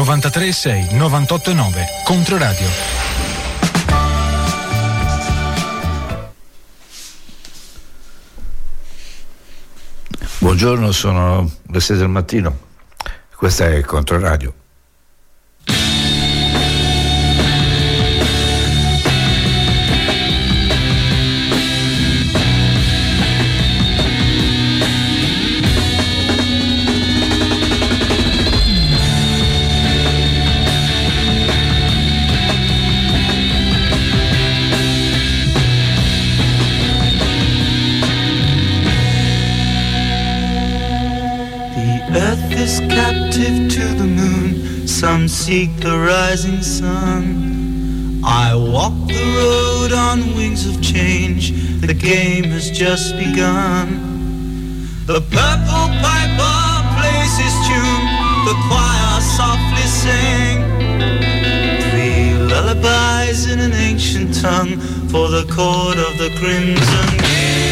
93,6, 98,9. Controradio. Buongiorno, sono le 6 del mattino. Questa è Controradio. Earth is captive to the moon, some seek the rising sun. I walk the road on wings of change, the game has just begun. The purple piper plays his tune, the choir softly sing three lullabies in an ancient tongue for the chord of the crimson king.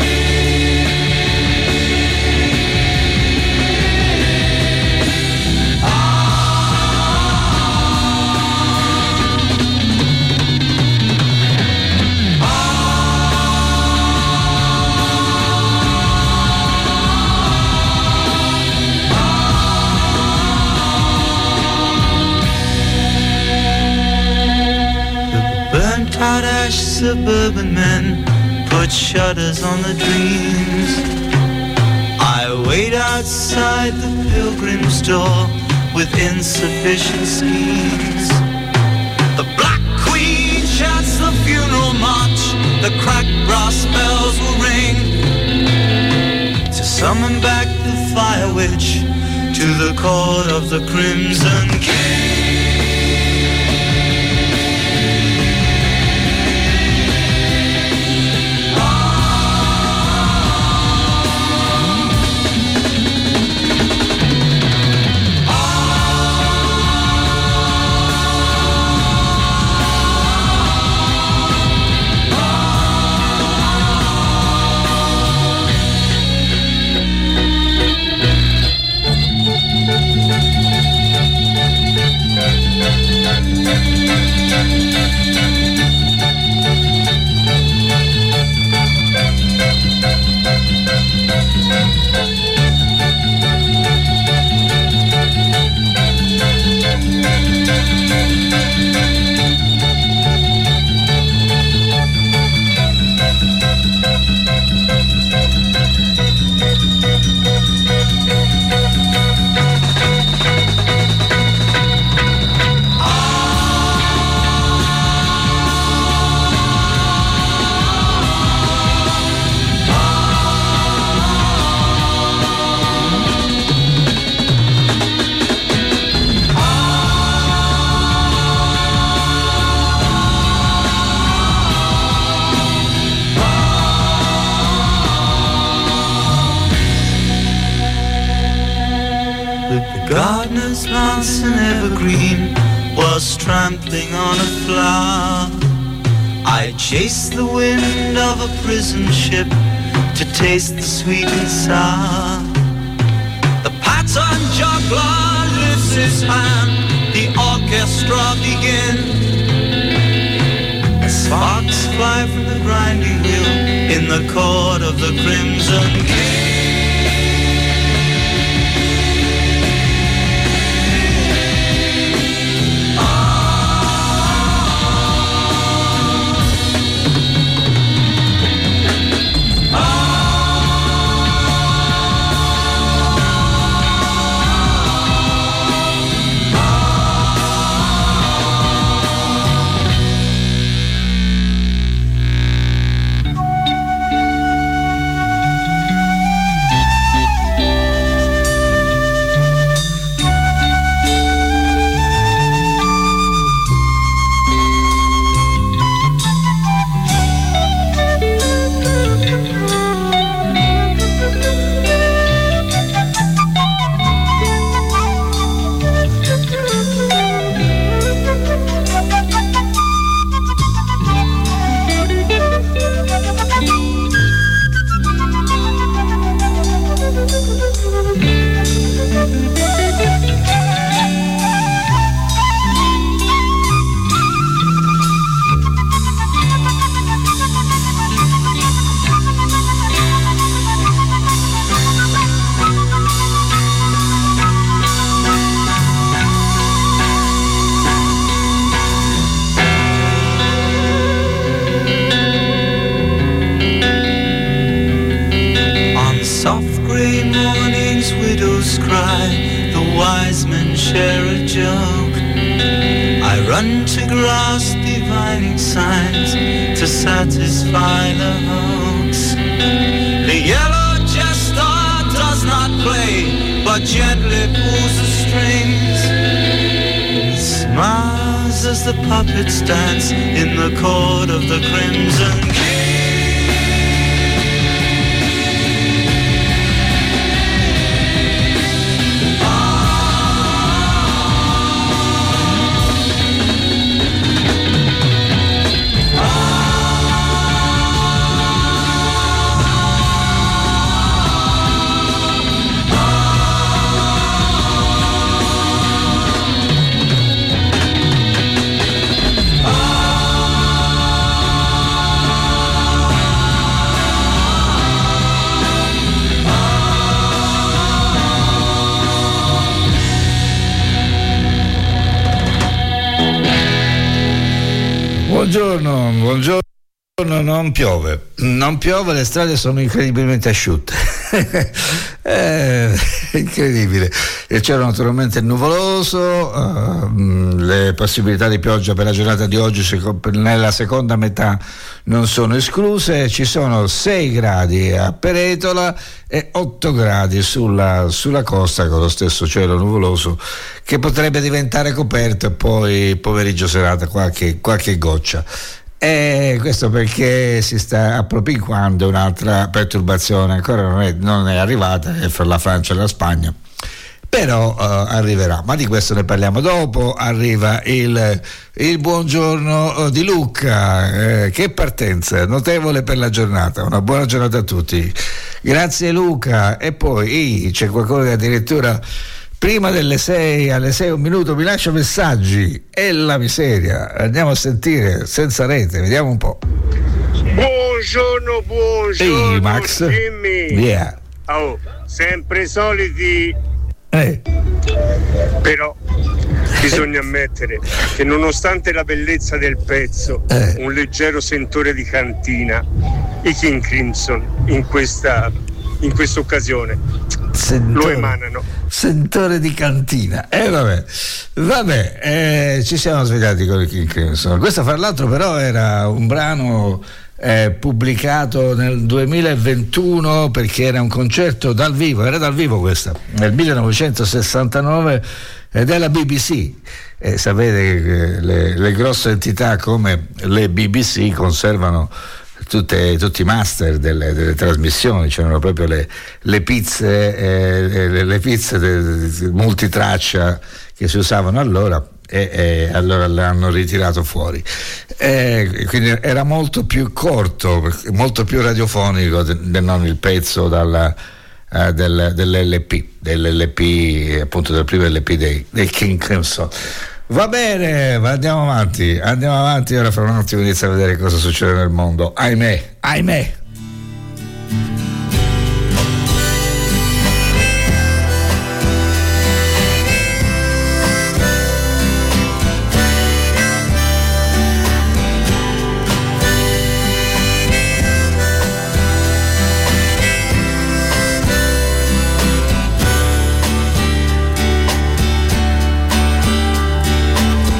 Hot ash suburban men put shutters on the dreams. I wait outside the pilgrim's door with insufficient schemes. The Black Queen shouts the funeral march, the cracked brass bells will ring to summon back the fire witch to the court of the Crimson King. Gardener's lance and evergreen was trampling on a flower. I chased the wind of a prison ship to taste the sweet and sour. The pattern juggler lifts his hand, the orchestra begin. As sparks fly from the grinding wheel in the court of the Crimson King. wise men share a joke. I run to grasp divining signs to satisfy the hoax. The yellow jester does not play, but gently pulls the strings. He smiles as the puppets dance in the court of the Crimson King. Buongiorno, non piove, le strade sono incredibilmente asciutte. Incredibile. E c'era naturalmente il nuvoloso, le possibilità di pioggia per la giornata di oggi nella seconda metà non sono escluse. Ci sono 6 gradi a Peretola e 8 gradi sulla costa, con lo stesso cielo nuvoloso che potrebbe diventare coperto, e poi pomeriggio serata qualche goccia. E questo perché si sta appropinquando un'altra perturbazione, ancora non è arrivata, è fra la Francia e la Spagna, però arriverà, ma di questo ne parliamo dopo. Arriva il buongiorno di Luca, che partenza notevole per la giornata, una buona giornata a tutti, grazie Luca. E poi c'è qualcuno che addirittura prima delle 6, alle 6 un minuto mi lascia messaggi, è la miseria. Andiamo a sentire senza rete, vediamo un po'. Buongiorno Ehi, Max. Jimmy. Yeah. Oh, sempre soliti. Però bisogna ammettere che nonostante la bellezza del pezzo, un leggero sentore di cantina, i King Crimson in questa occasione lo emanano. Sentore di cantina. Vabbè, ci siamo svegliati con i King Crimson. Questo, fra l'altro, però era un brano pubblicato nel 2021, perché era un concerto dal vivo, questa, nel 1969, della BBC. Sapete che le grosse entità come le BBC conservano tutti i master delle trasmissioni. C'erano proprio le pizze multitraccia che si usavano allora, e allora l'hanno ritirato fuori, quindi era molto più corto, molto più radiofonico non il pezzo dell'LP, appunto del primo LP dei King Crimson. Va bene, ma andiamo avanti. Ora fra un attimo inizio a vedere cosa succede nel mondo. Ahimè.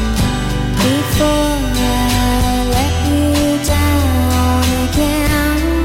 Before I let you down again,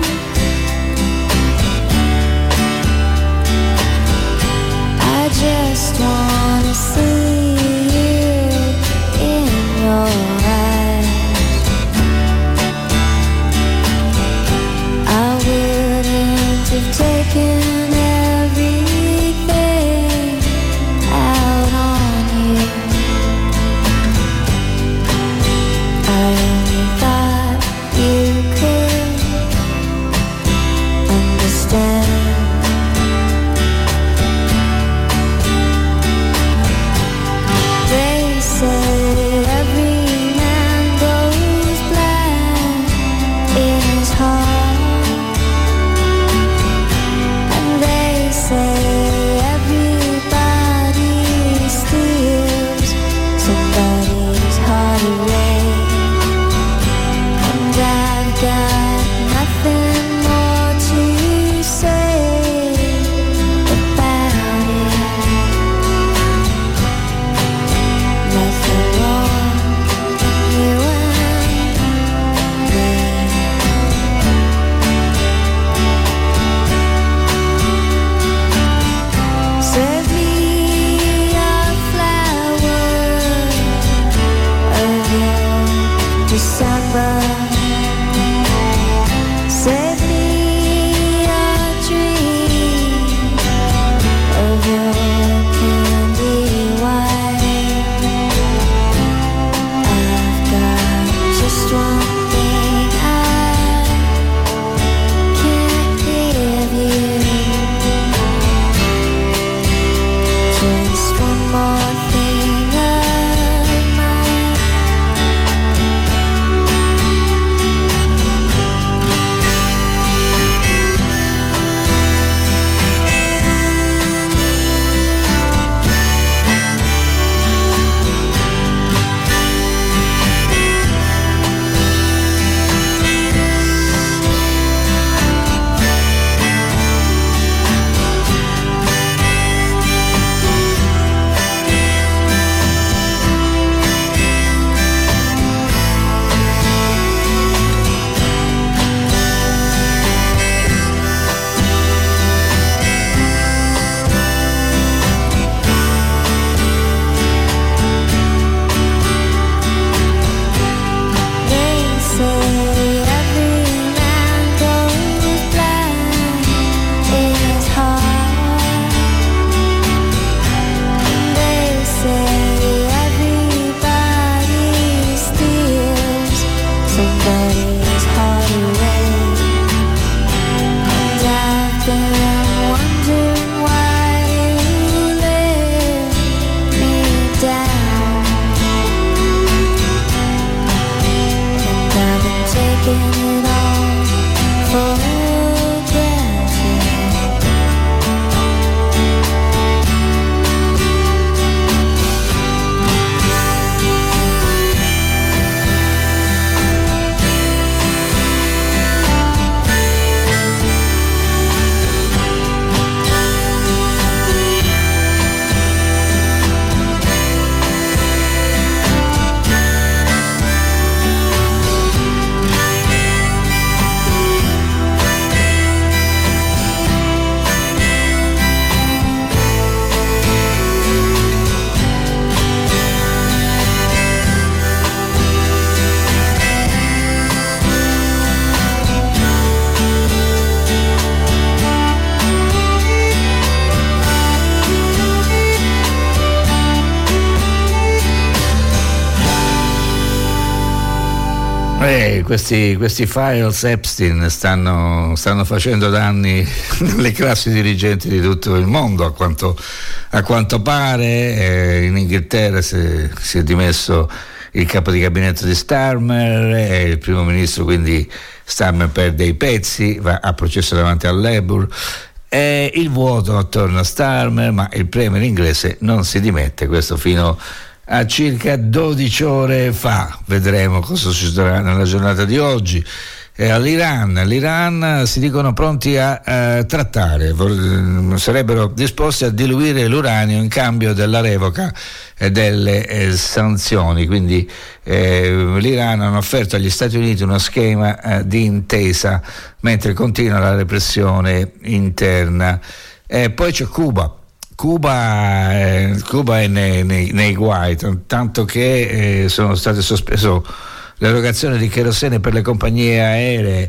Questi files Epstein stanno facendo danni alle classi dirigenti di tutto il mondo, a quanto pare. In Inghilterra si è dimesso il capo di gabinetto di Starmer e il primo ministro, quindi Starmer perde i pezzi, va a processo davanti al Labour. Il vuoto attorno a Starmer, ma il premier inglese non si dimette, questo fino a circa 12 ore fa. Vedremo cosa succederà nella giornata di oggi. L'Iran si dicono pronti a trattare, sarebbero disposti a diluire l'uranio in cambio della revoca delle sanzioni, quindi l'Iran ha offerto agli Stati Uniti uno schema di intesa mentre continua la repressione interna. Poi c'è Cuba è nei guai, tanto che sono state sospeso l'erogazione di kerosene per le compagnie aeree,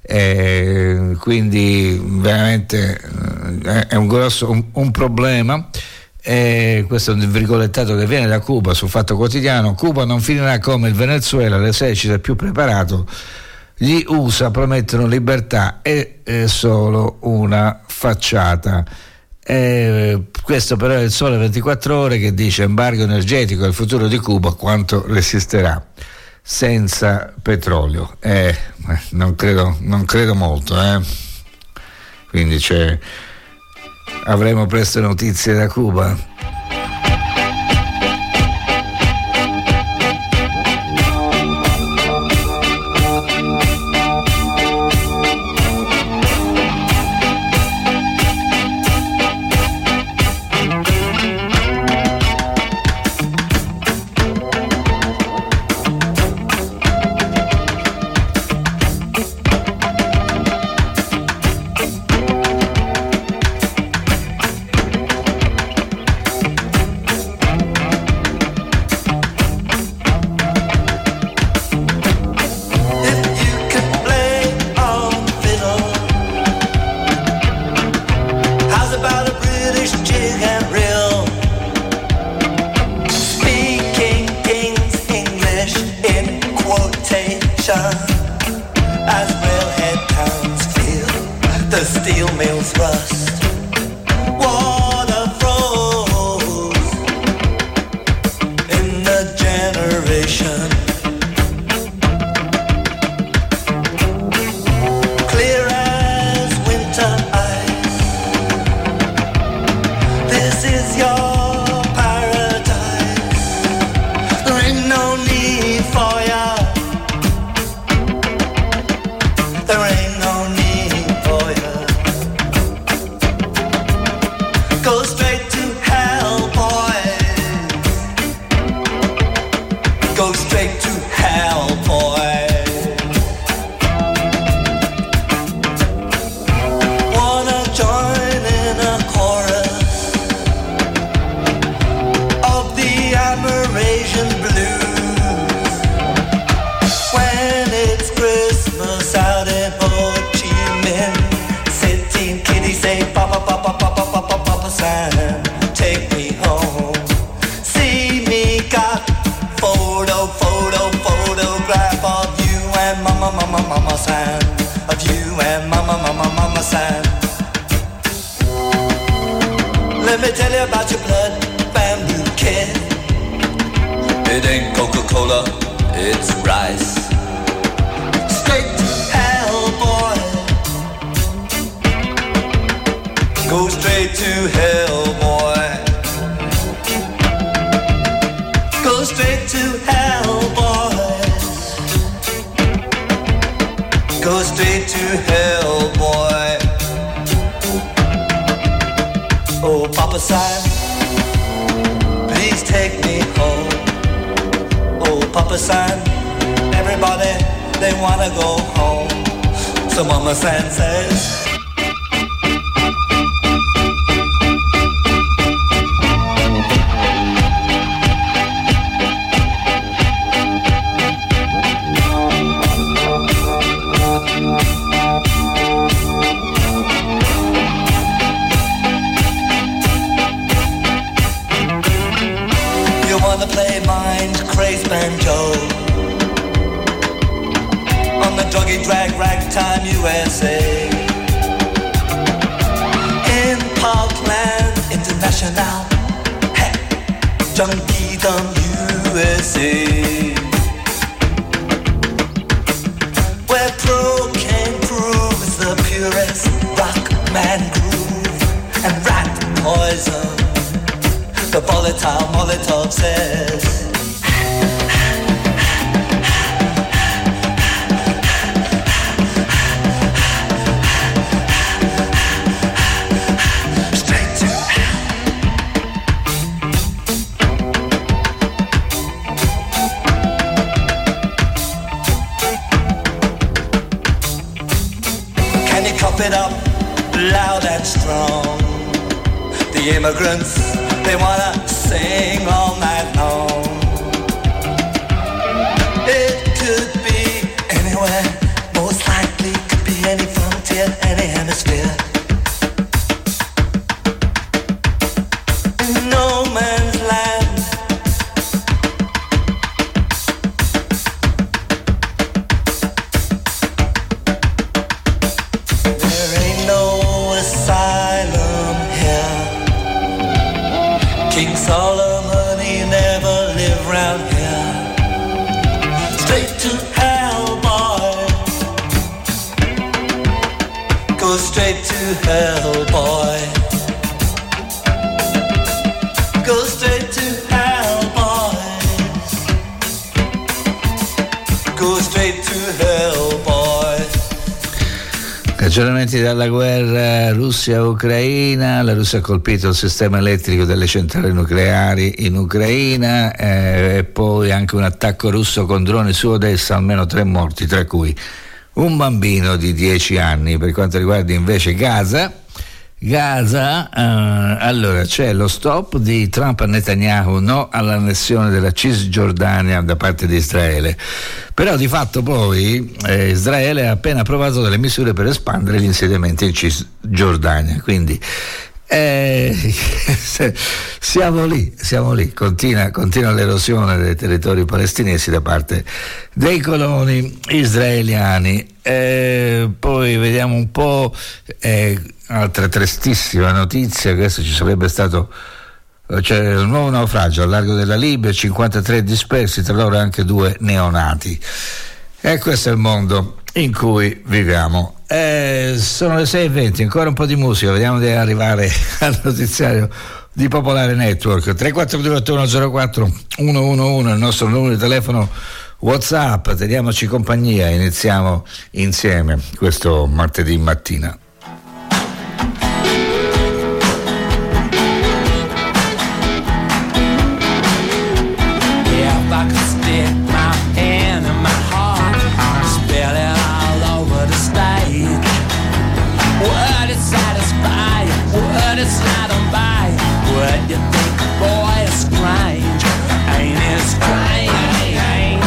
quindi veramente è un grosso un problema. Questo è un virgolettato che viene da Cuba sul Fatto Quotidiano. Cuba non finirà come il Venezuela, l'esercito è più preparato, gli USA promettono libertà, è solo una facciata. Questo però è il Sole 24 Ore che dice: embargo energetico, il futuro di Cuba, quanto resisterà senza petrolio. Non credo molto, quindi avremo presto notizie da Cuba. on the doggy drag ragtime USA. In Parkland International, hey, Junkie Dumb USA. Where pro can prove is the purest rock man groove and rat poison. The volatile Molotov says. It up loud and strong. The immigrants, they wanna sing all night long. It could be anywhere, most likely could be any frontier, any hemisphere. No man's land. King Solomon, he never lived round here. Straight to hell, boy. Go straight to hell, boy. Go straight to hell, boys. Go straight to hell, boy. Aggiornamenti dalla guerra Russia-Ucraina. La Russia ha colpito il sistema elettrico delle centrali nucleari in Ucraina e poi anche un attacco russo con droni su Odessa, almeno 3 morti, tra cui un bambino di 10 anni. Per quanto riguarda invece Gaza, allora c'è lo stop di Trump a Netanyahu, no all'annessione della Cisgiordania da parte di Israele, però di fatto poi Israele ha appena approvato delle misure per espandere gli insediamenti in Cisgiordania, quindi siamo lì, continua l'erosione dei territori palestinesi da parte dei coloni israeliani. Poi vediamo un po', altra tristissima notizia, questo ci sarebbe stato, c'è un nuovo naufragio al largo della Libia, 53 dispersi, tra loro anche 2 neonati. E questo è il mondo in cui viviamo. Sono le 6:20, ancora un po' di musica, vediamo di arrivare al notiziario di Popolare Network. 3428104 111 il nostro numero di telefono WhatsApp, teniamoci compagnia, iniziamo insieme questo martedì mattina.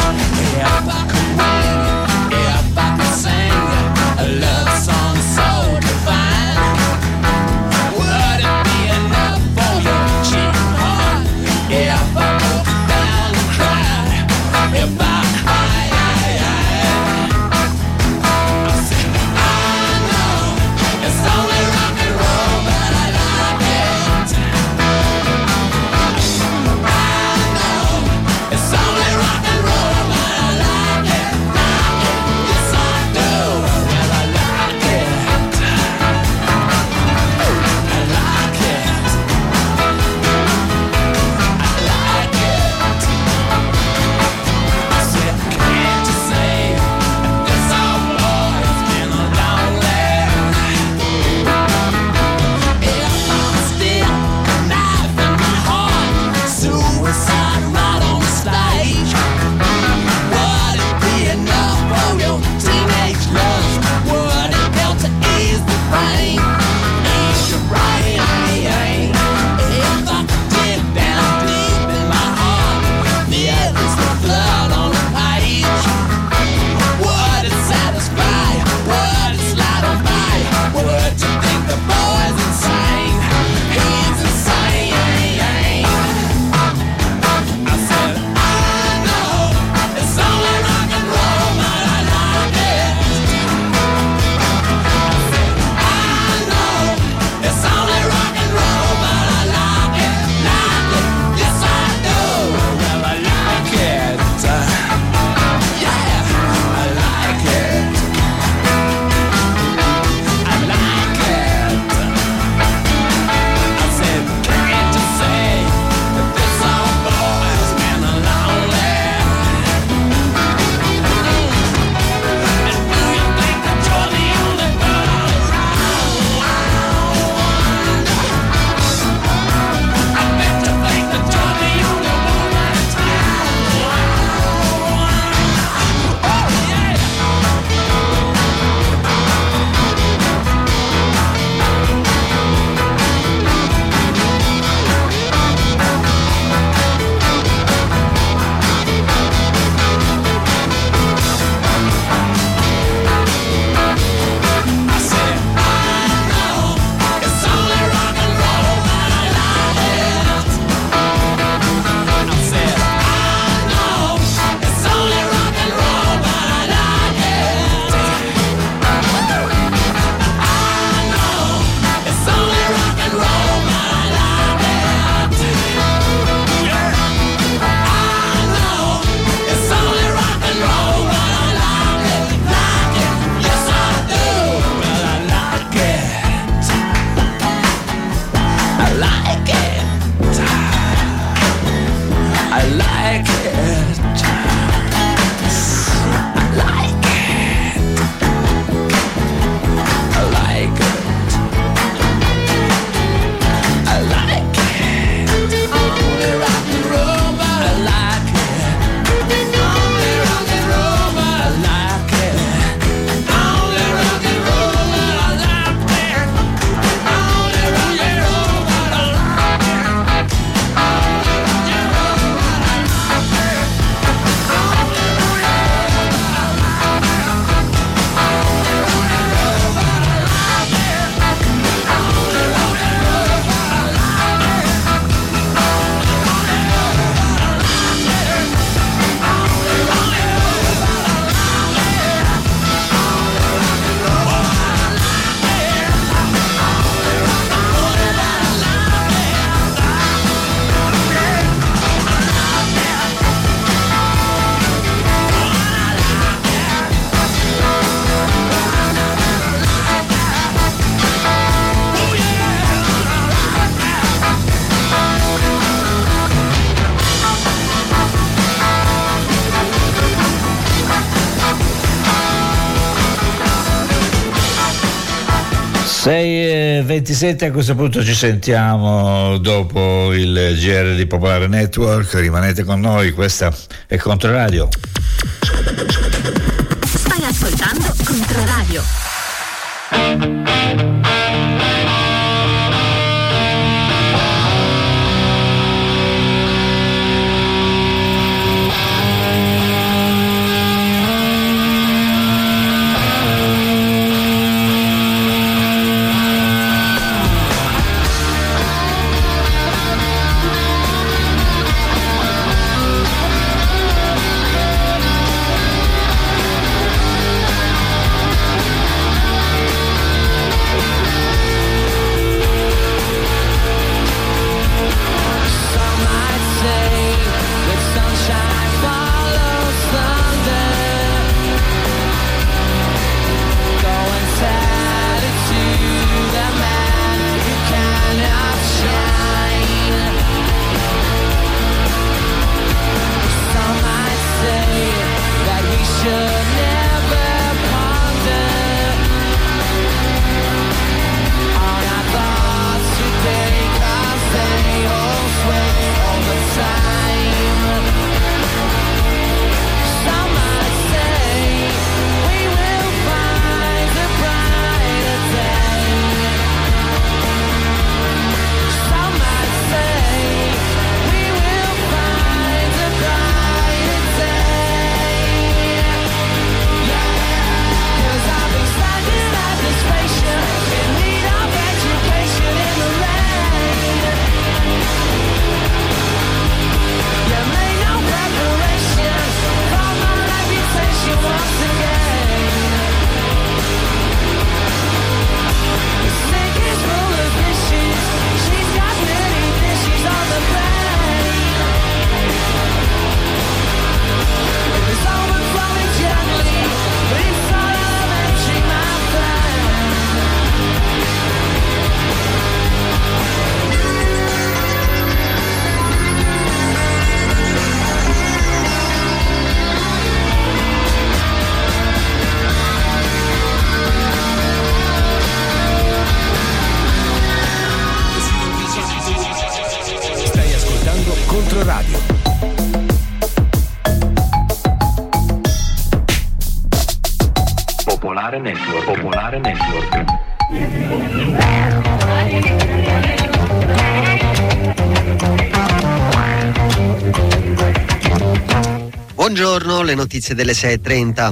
If I could sing a love song so 6:27, a questo punto ci sentiamo dopo il GR di Popolare Network. Rimanete con noi, questa è Controradio. Stai ascoltando Controradio. Controradio. Popolare Network. Popolare Network. Buongiorno, le notizie delle 6:30.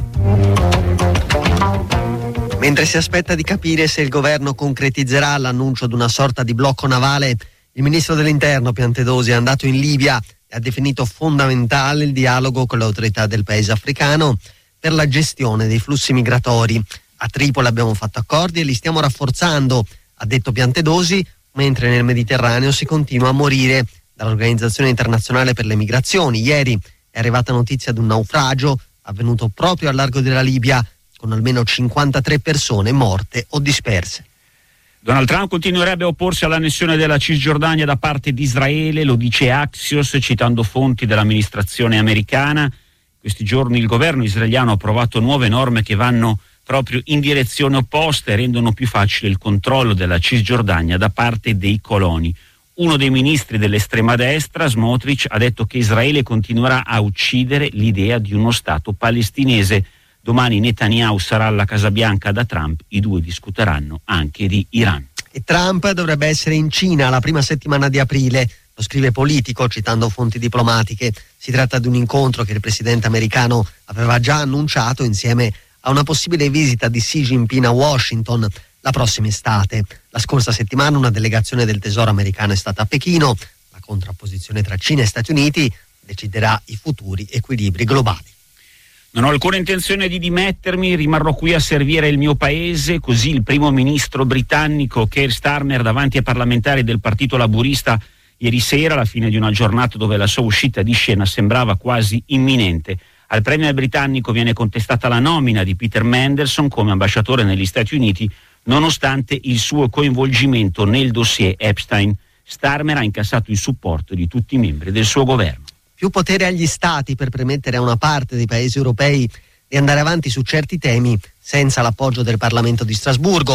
Mentre si aspetta di capire se il governo concretizzerà l'annuncio di una sorta di blocco navale, il ministro dell'Interno Piantedosi è andato in Libia e ha definito fondamentale il dialogo con le autorità del paese africano per la gestione dei flussi migratori. A Tripoli abbiamo fatto accordi e li stiamo rafforzando, ha detto Piantedosi, mentre nel Mediterraneo si continua a morire. Dall'Organizzazione Internazionale per le Migrazioni ieri è arrivata notizia di un naufragio avvenuto proprio al largo della Libia, con almeno 53 persone morte o disperse. Donald Trump continuerebbe a opporsi all'annessione della Cisgiordania da parte di Israele, lo dice Axios citando fonti dell'amministrazione americana. Questi giorni il governo israeliano ha approvato nuove norme che vanno proprio in direzione opposta e rendono più facile il controllo della Cisgiordania da parte dei coloni. Uno dei ministri dell'estrema destra, Smotrich, ha detto che Israele continuerà a uccidere l'idea di uno Stato palestinese. Domani Netanyahu sarà alla Casa Bianca da Trump, i due discuteranno anche di Iran. E Trump dovrebbe essere in Cina la prima settimana di aprile, lo scrive Politico citando fonti diplomatiche. Si tratta di un incontro che il presidente americano aveva già annunciato insieme a una possibile visita di Xi Jinping a Washington la prossima estate. La scorsa settimana una delegazione del Tesoro americano è stata a Pechino. La contrapposizione tra Cina e Stati Uniti deciderà i futuri equilibri globali. Non ho alcuna intenzione di dimettermi, rimarrò qui a servire il mio paese, così il primo ministro britannico Keir Starmer davanti ai parlamentari del Partito Laburista ieri sera, alla fine di una giornata dove la sua uscita di scena sembrava quasi imminente. Al premier britannico viene contestata la nomina di Peter Mandelson come ambasciatore negli Stati Uniti, nonostante il suo coinvolgimento nel dossier Epstein. Starmer ha incassato il supporto di tutti i membri del suo governo. Più potere agli stati per permettere a una parte dei paesi europei di andare avanti su certi temi senza l'appoggio del Parlamento di Strasburgo.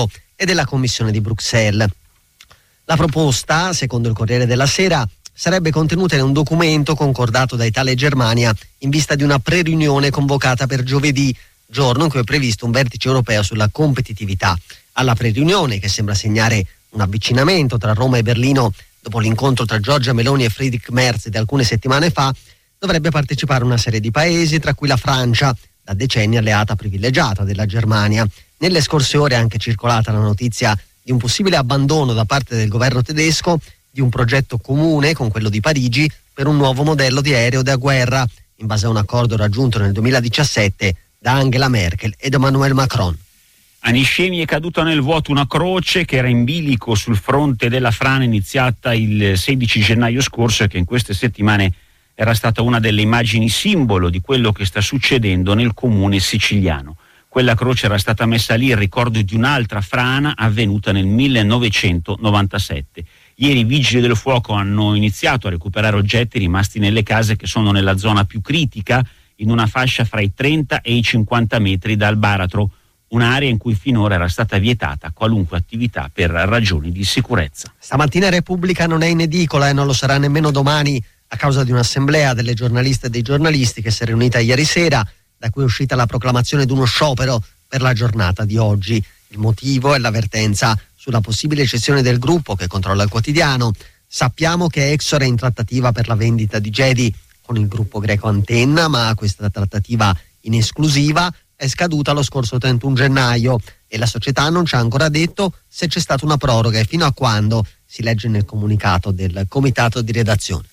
e della Commissione di Bruxelles. La proposta, secondo il Corriere della Sera, sarebbe contenuta in un documento concordato da Italia e Germania in vista di una pre-riunione convocata per giovedì, giorno in cui è previsto un vertice europeo sulla competitività. Alla pre-riunione, che sembra segnare un avvicinamento tra Roma e Berlino dopo l'incontro tra Giorgia Meloni e Friedrich Merz di alcune settimane fa, dovrebbe partecipare una serie di paesi, tra cui la Francia, da decenni alleata privilegiata della Germania. Nelle scorse ore è anche circolata la notizia di un possibile abbandono da parte del governo tedesco di un progetto comune con quello di Parigi per un nuovo modello di aereo da guerra, in base a un accordo raggiunto nel 2017 da Angela Merkel ed Emmanuel Macron. A Niscemi è caduta nel vuoto una croce che era in bilico sul fronte della frana iniziata il 16 gennaio scorso e che in queste settimane era stata una delle immagini simbolo di quello che sta succedendo nel comune siciliano. Quella croce era stata messa lì in ricordo di un'altra frana avvenuta nel 1997. Ieri i vigili del fuoco hanno iniziato a recuperare oggetti rimasti nelle case che sono nella zona più critica, in una fascia fra i 30 e i 50 metri dal baratro, un'area in cui finora era stata vietata qualunque attività per ragioni di sicurezza. Stamattina Repubblica non è in edicola e non lo sarà nemmeno domani a causa di un'assemblea delle giornaliste e dei giornalisti che si è riunita ieri sera, da cui è uscita la proclamazione di uno sciopero per la giornata di oggi. Il motivo è l'avvertenza sulla possibile cessione del gruppo che controlla il quotidiano. Sappiamo che Exor è in trattativa per la vendita di Gedi con il gruppo greco Antenna, ma questa trattativa in esclusiva è scaduta lo scorso 31 gennaio e la società non ci ha ancora detto se c'è stata una proroga e fino a quando, si legge nel comunicato del comitato di redazione.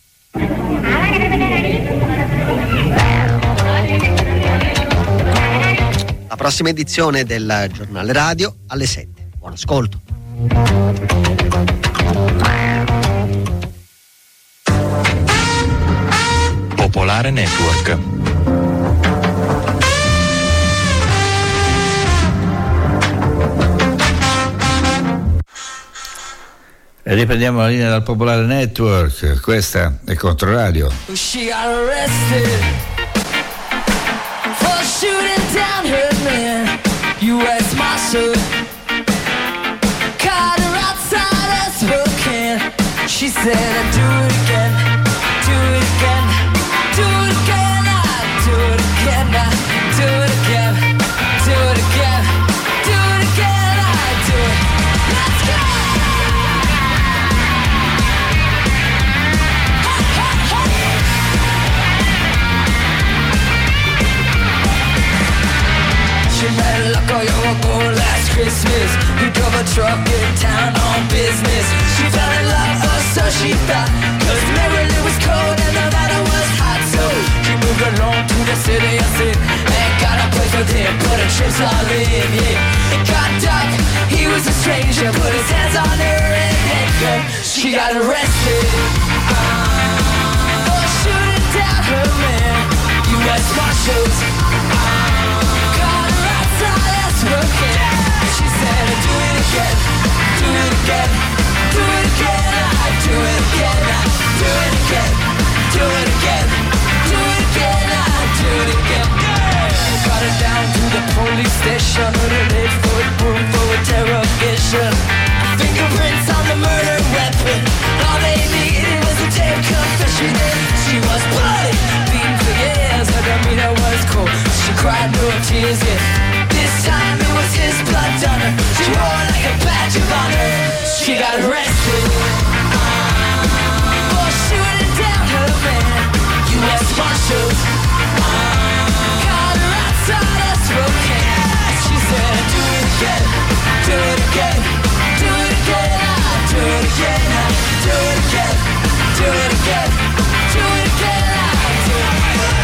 La prossima edizione del Giornale Radio alle 7. Buon ascolto. Popolare Network. E riprendiamo la linea dal Popolare Network, questa è Controradio. She got arrested for shooting down her man, U.S. Marshal. Caught her outside a Spokane. She said, I'd do it again, do it again, do it again, I'd do it again, I'd do it again, do it again, do it again, I'd do it. Let's go! She met Loco Yogo last Christmas. He drove a truck in town on business. She fell in love, or so she thought, cause Maryland was cold and Nevada was hot. So she moved along to the city of sin and got a place with him, put her chips all in, yeah. It got dark, he was a stranger, put his hands on her and then she got arrested for shooting down her man, U.S. Marshals. Working. She said, do it again, do it again, do it again, I do it again, I do it again, do it again, do it again, I do it again. Got her down to the police station with an 8-foot broom for interrogation. Fingerprints on the murder weapon. All they needed was a damn confession. She was bloody, beaten for years. Her demeanor was cold. She cried no tears, yeah. This time it was his blood on her. She wore like a badge of honor. She got arrested for shooting down her man, U.S. Marshals. Caught her outside a Spokane. She said, do it again, do it again, do it again, I'll do it again, I'll do it again, do it again, do it again, I'll do it again.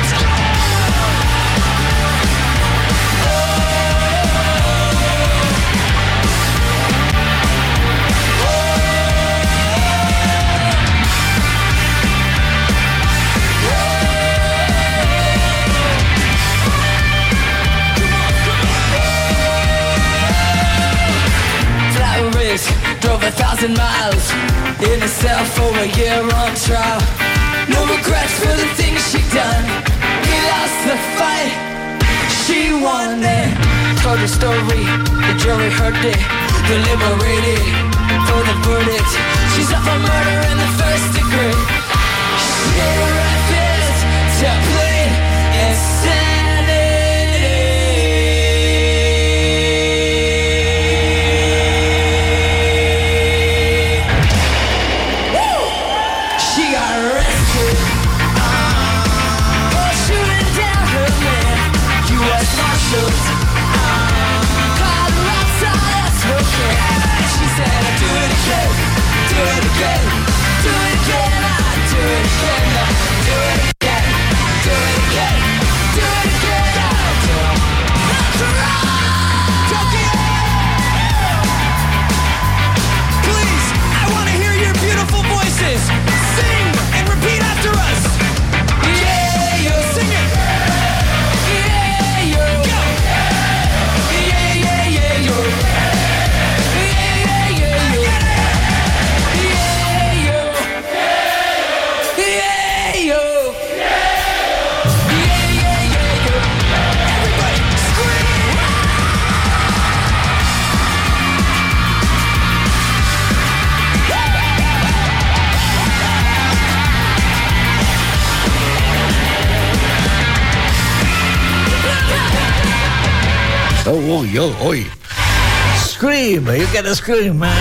Drove 1,000 miles in a cell for a year on trial. No regrets for the things she done. He lost the fight, she won it. Told her story, the jury heard it. deliberating for the verdict. She's up for murder in the first degree. She refuses to plead insanity. Woo! She got arrested for shooting down her man. U.S. Marshals called her outside. Okay. She said, do it again, do it again, do it again, do it again, do it again, do it again, do it again, that's right, Tokyo! Please, I want to hear your beautiful voices. Sing and repeat after us. Yeah, yo, sing it. Yeah, yo, go. Yeah, yeah, yeah, yo. Oh, scream, you gotta scream, man.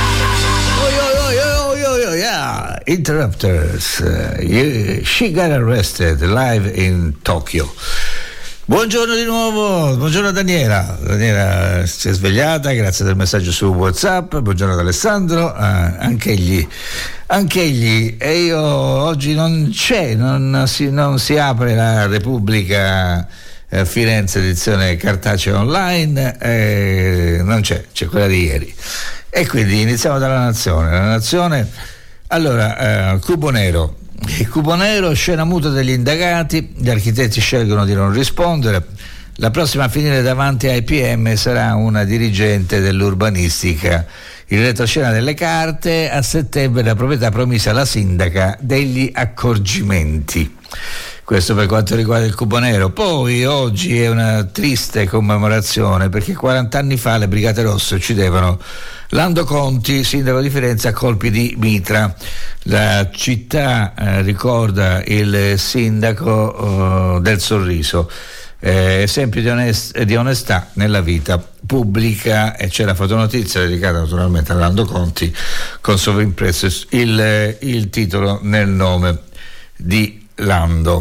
Oh, yeah. Interrupters. She got arrested live in Tokyo. Buongiorno di nuovo, buongiorno Daniela. Daniela si è svegliata, grazie del messaggio su WhatsApp. Buongiorno ad Alessandro, anche egli. E io oggi non si apre la Repubblica Firenze edizione cartacea online, non c'è quella di ieri. E quindi iniziamo dalla Nazione. La Nazione, allora, Cubo Nero. Il Cubo Nero, scena muta degli indagati, gli architetti scelgono di non rispondere. La prossima a finire davanti ai PM sarà una dirigente dell'urbanistica. Il retroscena delle carte, a settembre la proprietà promessa alla sindaca degli accorgimenti. Questo per quanto riguarda il Cubo Nero. Poi oggi è una triste commemorazione perché 40 anni fa le Brigate Rosse uccidevano Lando Conti, sindaco di Firenze, a colpi di mitra. La città ricorda il sindaco del sorriso, esempio di onestà nella vita pubblica, e c'è la fotonotizia dedicata naturalmente a Lando Conti con sovrimpresso il titolo nel nome di Lando.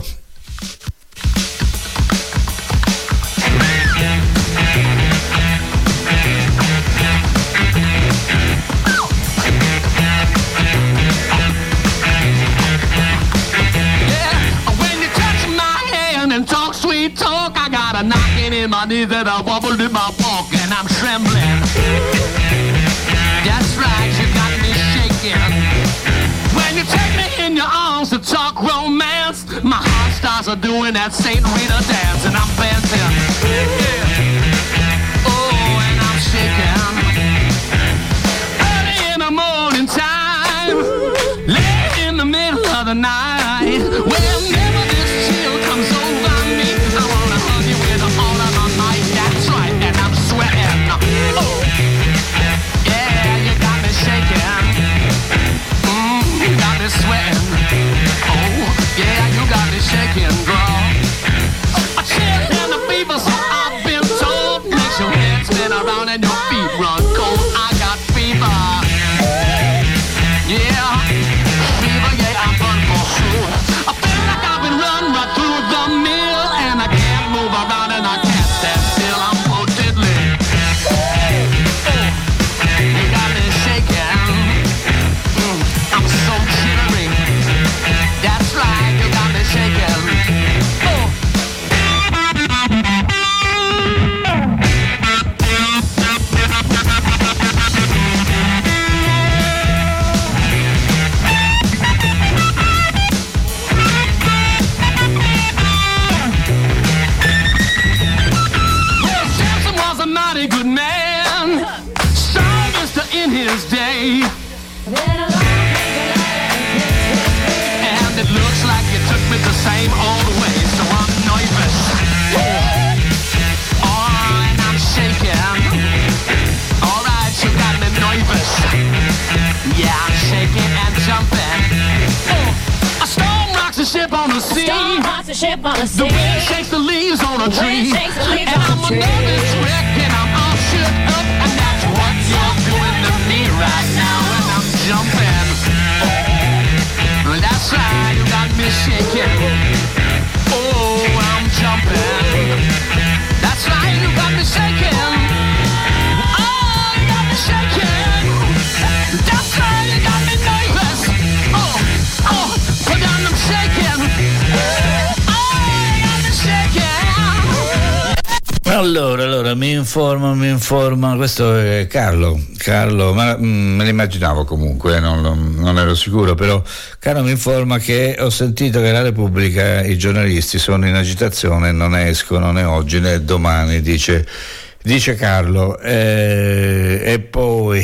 Talk, I got a knocking in my knees and a wobble in my walk, and I'm trembling. That's right, you got me shaking. When you take me in your arms to talk romance, my heart starts doing that Saint Rita dance, and I'm dancing. Yeah. Oh, and I'm shaking. Early in the morning time, late in the middle of the night, whenever this chill comes over me, I wanna hug you with all of my might. That's right, and I'm sweating. Oh, yeah, you got me shaking. You got me sweating. Oh, yeah, you got me shaking, girl. A chill and a fever, so I've been told. Makes your head spin around and your feet run cold. I got fever. Yeah, fever, yeah, I'm burning for sure. I feel like I've on the sea. Starts a ship on the sea. The wind shakes the leaves on a The wind tree. shakes the leaves And on I'm a a tree. nervous wreck and I'm all shook up. And that's what you're doing to me right now. And I'm jumping. That's right, you got me shaking. Oh, I'm jumping. That's right, you got me shaking. Oh, you got me shaking. That's right, you got me nervous. Oh, but I'm shaking. Oh, you got me shaking. Allora, mi informa, questo è Carlo, ma me l'immaginavo comunque, non ero sicuro, però Carlo mi informa che ho sentito che la Repubblica, i giornalisti sono in agitazione, non escono né oggi né domani, dice Carlo, e poi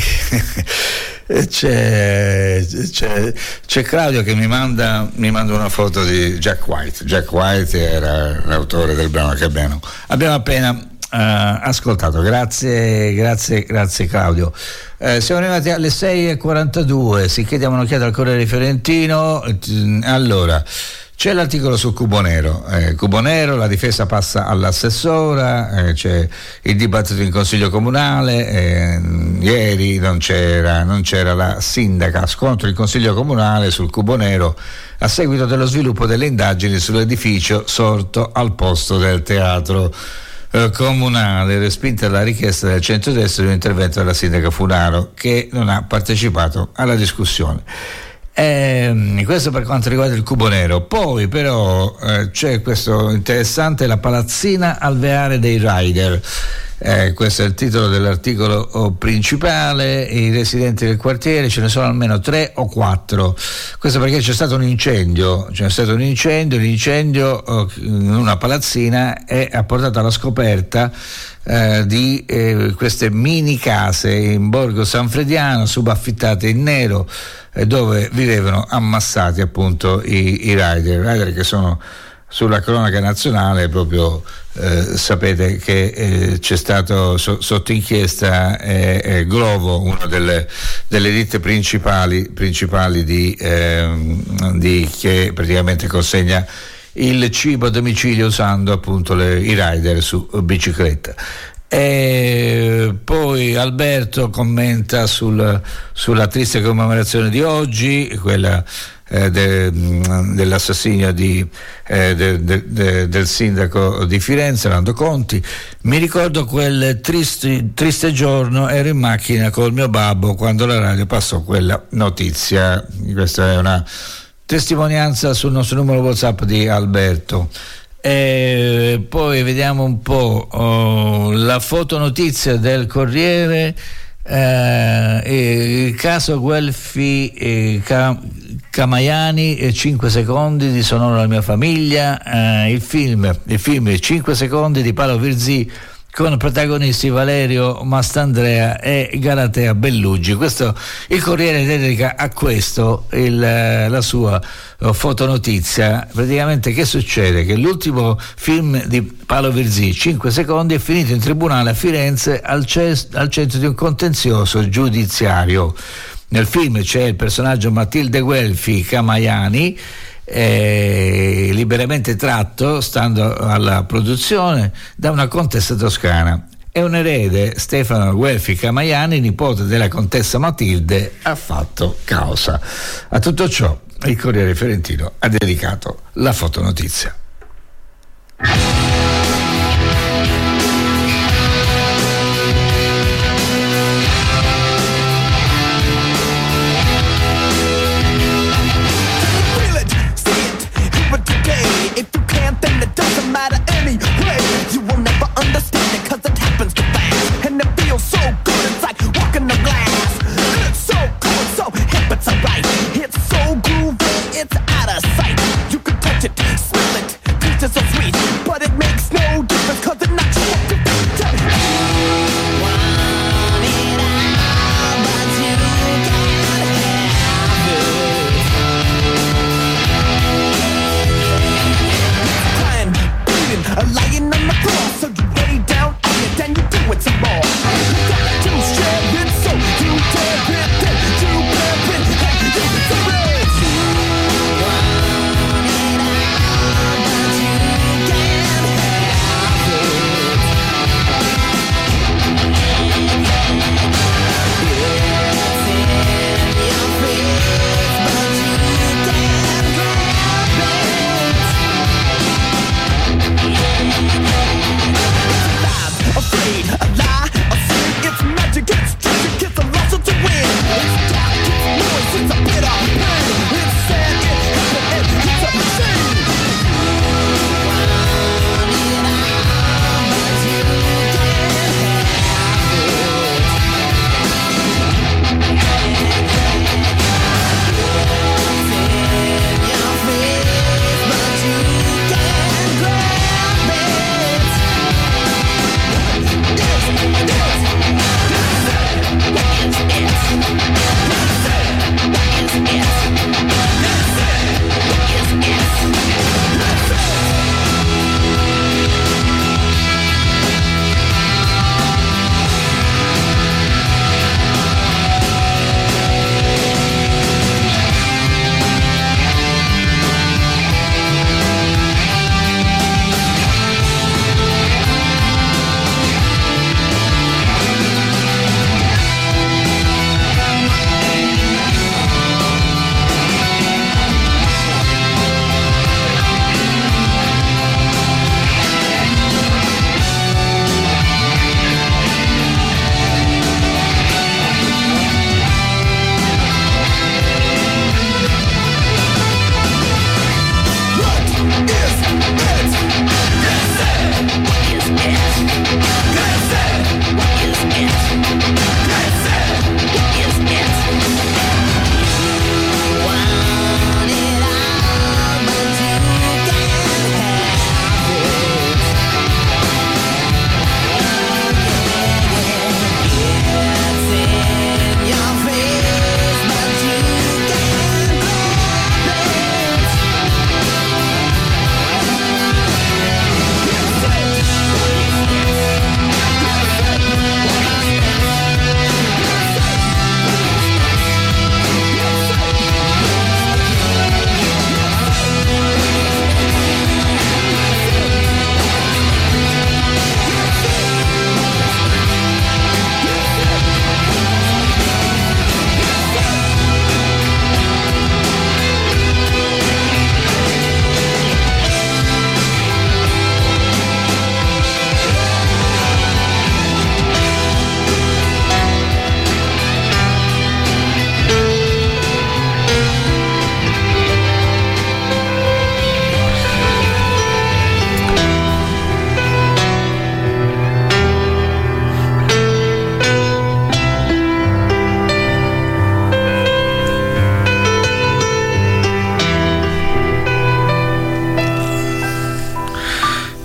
c'è Claudio che mi manda una foto di Jack White era l'autore del brano che abbiamo appena ascoltato. Grazie Claudio. Siamo arrivati alle 6:42, si chiediamo un'occhiata al Corriere Fiorentino. Allora, c'è l'articolo sul Cubo Nero, la difesa passa all'assessora, c'è il dibattito in consiglio comunale, ieri non c'era la sindaca, scontro in consiglio comunale sul Cubo Nero a seguito dello sviluppo delle indagini sull'edificio sorto al posto del teatro comunale, respinta la richiesta del centrodestra di un intervento della sindaca Funaro, che non ha partecipato alla discussione. Questo per quanto riguarda il Cubo Nero. Poi però c'è questo interessante, la palazzina alveare dei rider. Questo è il titolo dell'articolo principale. I residenti del quartiere, ce ne sono almeno 3 o 4. Questo perché c'è stato un incendio l'incendio in una palazzina ha portato alla scoperta di queste mini case in Borgo Sanfrediano, subaffittate in nero, dove vivevano ammassati appunto i rider che sono sulla cronaca nazionale. Proprio sapete che c'è stato sotto inchiesta Glovo, una delle ditte principali di che praticamente consegna il cibo a domicilio usando appunto i rider su bicicletta. E poi Alberto commenta sulla triste commemorazione di oggi, quella dell'assassinio del sindaco di Firenze, Nando Conti. Mi ricordo quel triste giorno, ero in macchina col mio babbo quando la radio passò quella notizia. Questa è una testimonianza sul nostro numero WhatsApp di Alberto. E poi vediamo un po' la fotonotizia del Corriere, il caso Guelfi Camaiani, 5 secondi di Sonoro alla mia famiglia, il film 5 secondi di Paolo Virzì con protagonisti Valerio Mastandrea e Galatea Bellugi. Questo il Corriere dedica a questo la sua fotonotizia. Praticamente che succede? Che l'ultimo film di Paolo Virzì, 5 secondi, è finito in tribunale a Firenze al centro di un contenzioso giudiziario. Nel film c'è il personaggio Matilde Guelfi Camaiani, liberamente tratto, stando alla produzione, da una contessa toscana, e un erede, Stefano Guelfi Camaiani, nipote della contessa Matilde, ha fatto causa. A tutto ciò il Corriere Fiorentino ha dedicato la fotonotizia. Lying on the floor, so you lay down on it and you do it some more.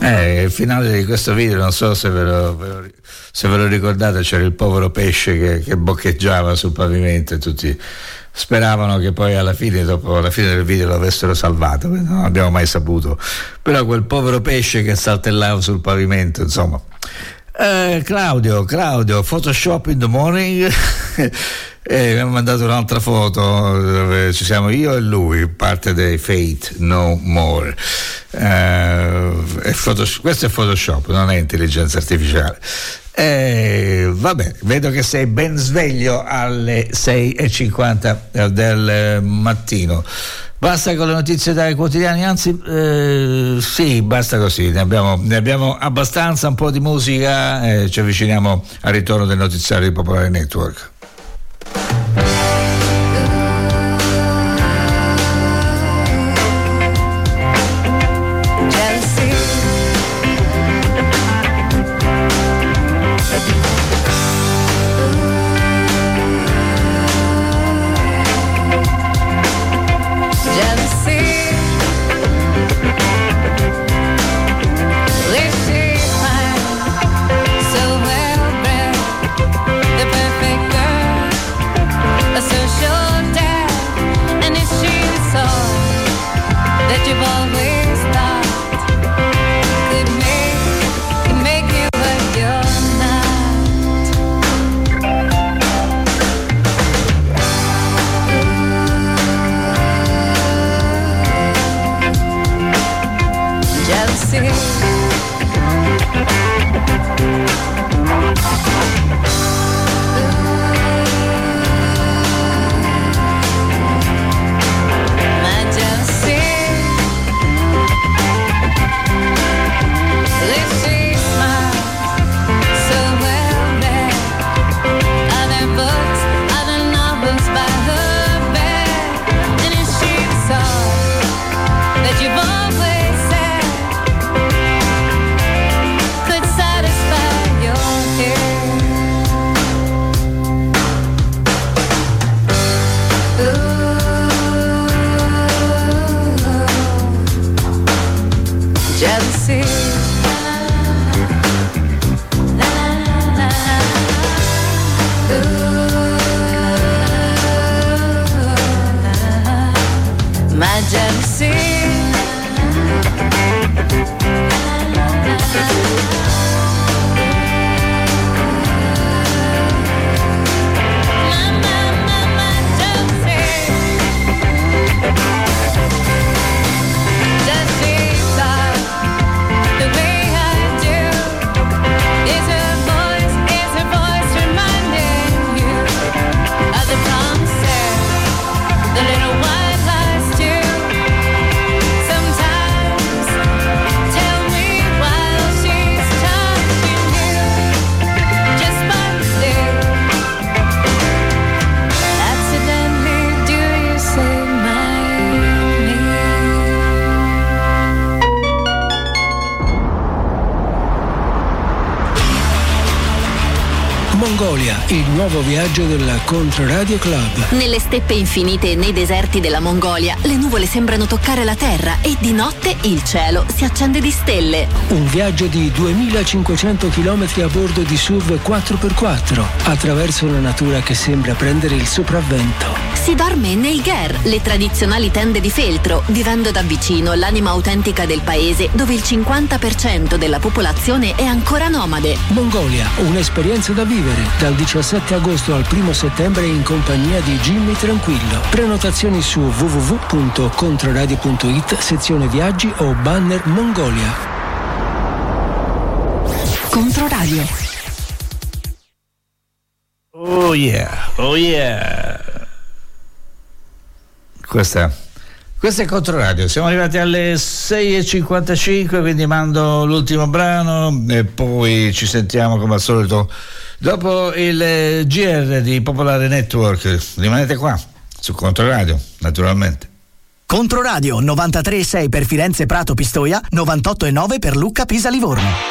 Il finale di questo video, non so se ve lo ricordate, c'era il povero pesce che boccheggiava sul pavimento e tutti speravano che poi alla fine, dopo la fine del video, lo avessero salvato, non abbiamo mai saputo, però quel povero pesce che saltellava sul pavimento, insomma. Claudio, Photoshop in the morning. Mi ha mandato un'altra foto dove ci siamo io e lui, parte dei Fate No More. Questo è Photoshop, non è intelligenza artificiale. Vabbè, vedo che sei ben sveglio alle 6:50 del mattino. Basta con le notizie dai quotidiani, anzi sì, basta così, ne abbiamo abbastanza, un po' di musica, ci avviciniamo al ritorno del notiziario di Popolare Network. Il nuovo viaggio della Controradio Club. Nelle steppe infinite e nei deserti della Mongolia, le nuvole sembrano toccare la terra e di notte il cielo si accende di stelle. Un viaggio di 2500 km a bordo di SUV 4x4, attraverso una natura che sembra prendere il sopravvento. Si dorme nei ger, le tradizionali tende di feltro, vivendo da vicino l'anima autentica del paese, dove il 50% della popolazione è ancora nomade. Mongolia, un'esperienza da vivere, dal 17 agosto al 1 settembre in compagnia di Jimmy Tranquillo. Prenotazioni su www.controradio.it, sezione viaggi o banner Mongolia. Controradio. Oh yeah, oh yeah. Questa è Controradio, siamo arrivati alle 6:55, quindi mando l'ultimo brano e poi ci sentiamo come al solito dopo il GR di Popolare Network. Rimanete qua su Controradio, naturalmente. Controradio 93,6 per Firenze, Prato, Pistoia, 98,9 per Lucca, Pisa, Livorno.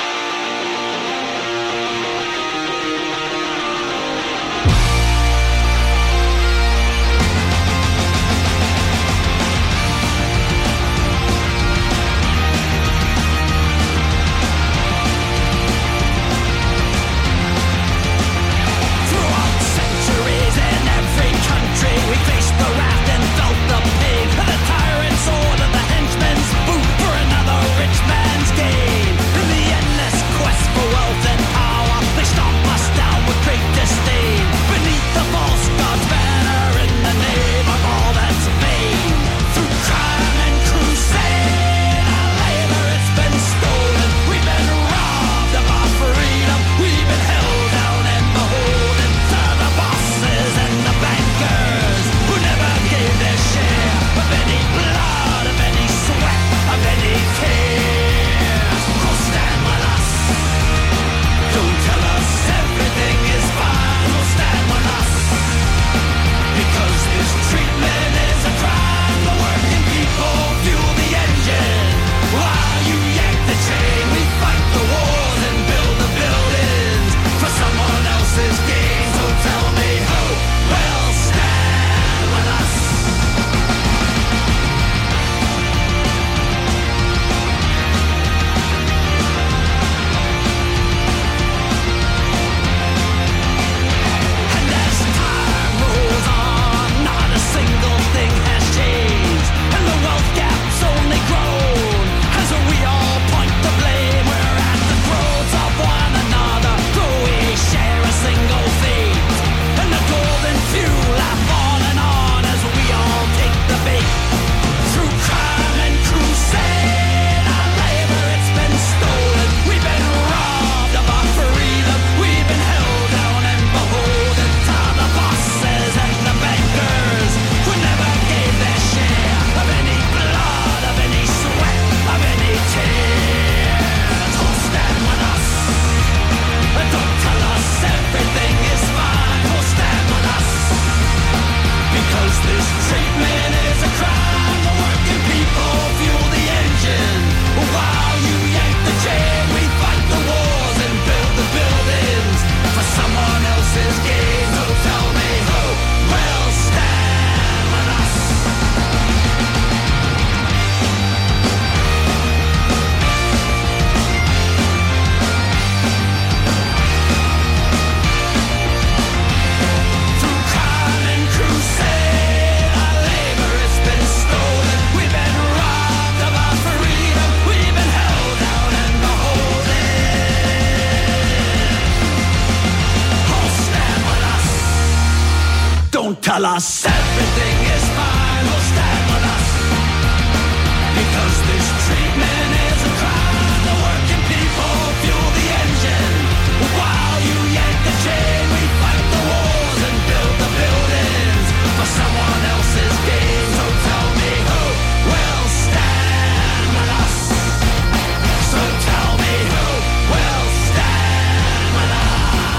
Scandalous. Everything is fine, oh stand with us, because this treatment is a crime. The working people fuel the engine, while you yank the chain. We fight the wars and build the buildings for someone else's gain. So tell me who will stand with us. So tell me who will stand with us.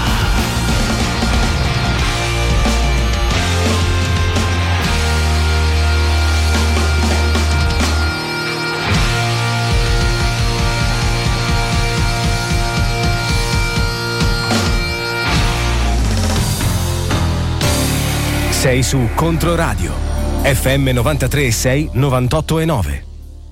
Sei su Controradio FM 93.6 98.9.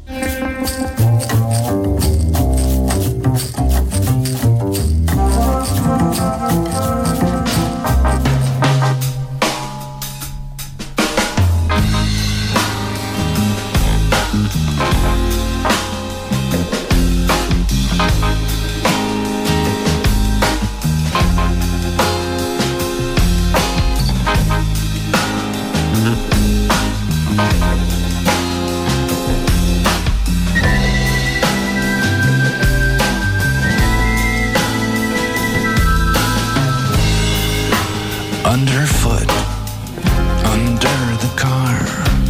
Underfoot, under the car,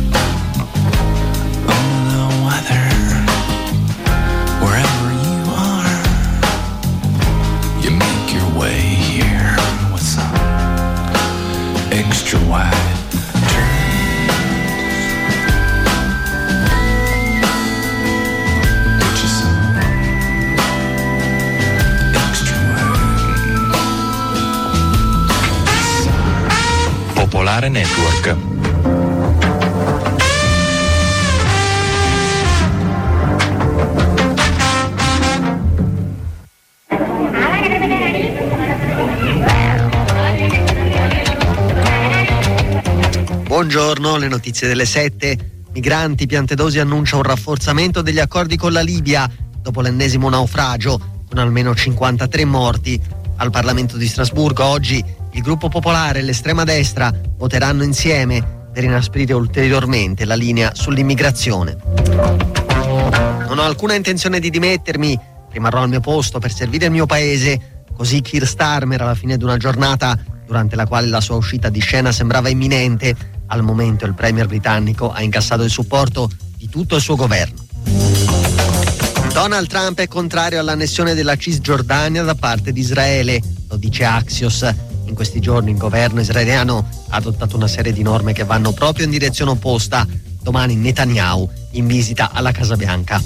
under the weather, wherever you are, you make your way here with some extra wide turns. Get you some extra Popolare Network. Buongiorno, le notizie delle 7. Migranti, Piantedosi annuncia un rafforzamento degli accordi con la Libia dopo l'ennesimo naufragio, con almeno 53 morti. Al Parlamento di Strasburgo oggi il gruppo popolare e l'estrema destra voteranno insieme per inasprire ulteriormente la linea sull'immigrazione. Non ho alcuna intenzione di dimettermi, rimarrò al mio posto per servire il mio paese, così Keir Starmer alla fine di una giornata durante la quale la sua uscita di scena sembrava imminente. Al momento il premier britannico ha incassato il supporto di tutto il suo governo. Donald Trump è contrario all'annessione della Cisgiordania da parte di Israele, lo dice Axios. In questi giorni il governo israeliano ha adottato una serie di norme che vanno proprio in direzione opposta. Domani Netanyahu in visita alla Casa Bianca.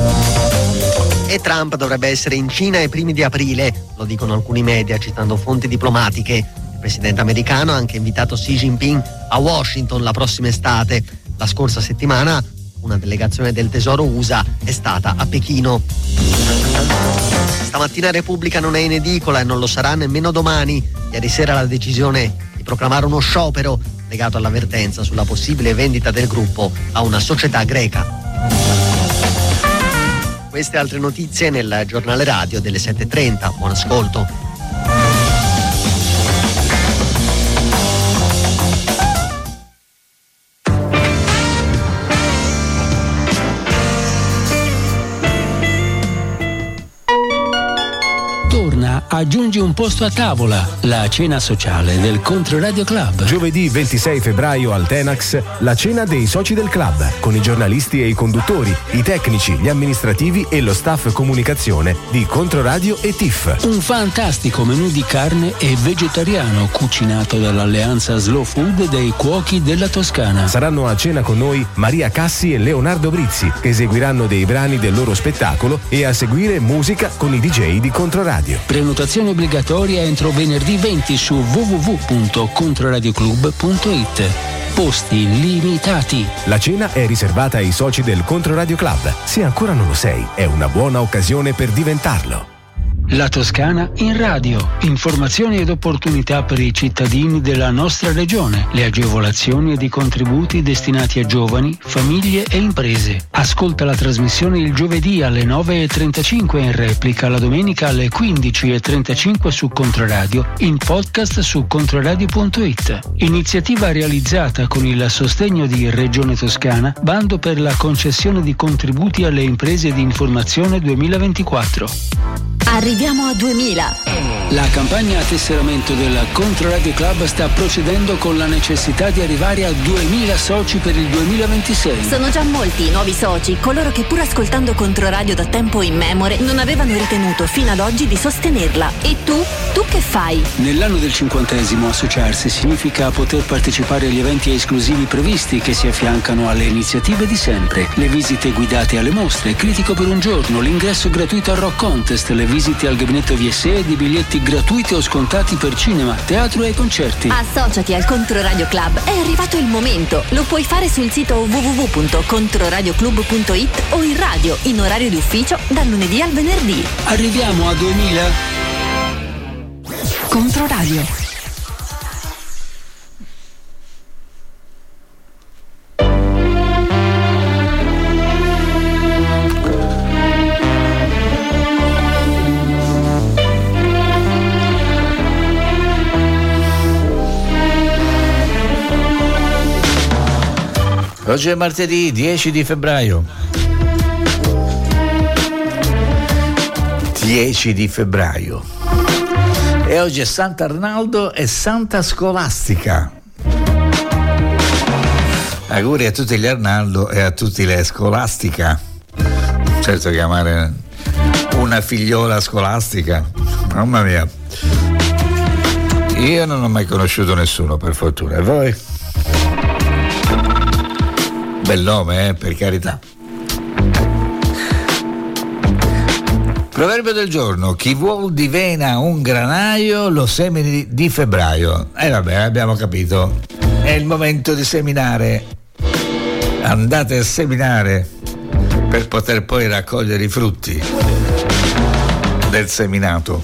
E Trump dovrebbe essere in Cina ai primi di aprile, lo dicono alcuni media citando fonti diplomatiche. Il presidente americano ha anche invitato Xi Jinping a Washington la prossima estate. La scorsa settimana una delegazione del Tesoro USA è stata a Pechino. Stamattina Repubblica non è in edicola e non lo sarà nemmeno domani. Ieri sera la decisione di proclamare uno sciopero legato all'avvertenza sulla possibile vendita del gruppo a una società greca. Queste altre notizie nel giornale radio delle 7:30. Buon ascolto. Aggiungi un posto a tavola, la cena sociale del Controradio Club. Giovedì 26 febbraio al Tenax, la cena dei soci del club, con i giornalisti e i conduttori, i tecnici, gli amministrativi e lo staff comunicazione di Controradio e TIF. Un fantastico menù di carne e vegetariano cucinato dall'alleanza Slow Food dei cuochi della Toscana. Saranno a cena con noi Maria Cassi e Leonardo Brizzi, che eseguiranno dei brani del loro spettacolo, e a seguire musica con i DJ di Controradio. Prenotazione obbligatoria entro venerdì 20 su www.controradioclub.it. Posti limitati. La cena è riservata ai soci del Controradio Club. Se ancora non lo sei, è una buona occasione per diventarlo. La Toscana in radio. Informazioni ed opportunità per i cittadini della nostra regione. Le agevolazioni ed i contributi destinati a giovani, famiglie e imprese. Ascolta la trasmissione il giovedì alle 9:35 in replica, la domenica alle 15:35 su Controradio, in podcast su controradio.it. Iniziativa realizzata con il sostegno di Regione Toscana, bando per la concessione di contributi alle imprese di informazione 2024. Arriviamo a 2000. La campagna a tesseramento del Controradio Club sta procedendo con la necessità di arrivare a 2000 soci per il 2026. Sono già molti i nuovi soci, coloro che pur ascoltando Controradio da tempo immemore non avevano ritenuto fino ad oggi di sostenerla. E tu? Tu che fai? Nell'anno del 50° associarsi significa poter partecipare agli eventi esclusivi previsti che si affiancano alle iniziative di sempre. Le visite guidate alle mostre, Critico per un giorno, l'ingresso gratuito al Rock Contest, le visite al gabinetto VSE ed i biglietti gratuiti o scontati per cinema, teatro e concerti. Associati al Controradio Club, è arrivato il momento. Lo puoi fare sul sito www.controradioclub.it o in radio, in orario di ufficio, dal lunedì al venerdì. Arriviamo a 2000. Controradio. Oggi è martedì 10 di febbraio. 10 di febbraio. E oggi è Sant'Arnaldo e Santa Scolastica. Auguri a tutti gli Arnaldo e a tutti le Scolastica. Certo, chiamare una figliola Scolastica, mamma mia. Io non ho mai conosciuto nessuno, per fortuna. E voi? Bel nome, per carità. Proverbio del giorno: chi vuol divena un granaio lo semini di febbraio. Vabbè, abbiamo capito. È il momento di seminare. Andate a seminare per poter poi raccogliere i frutti del seminato.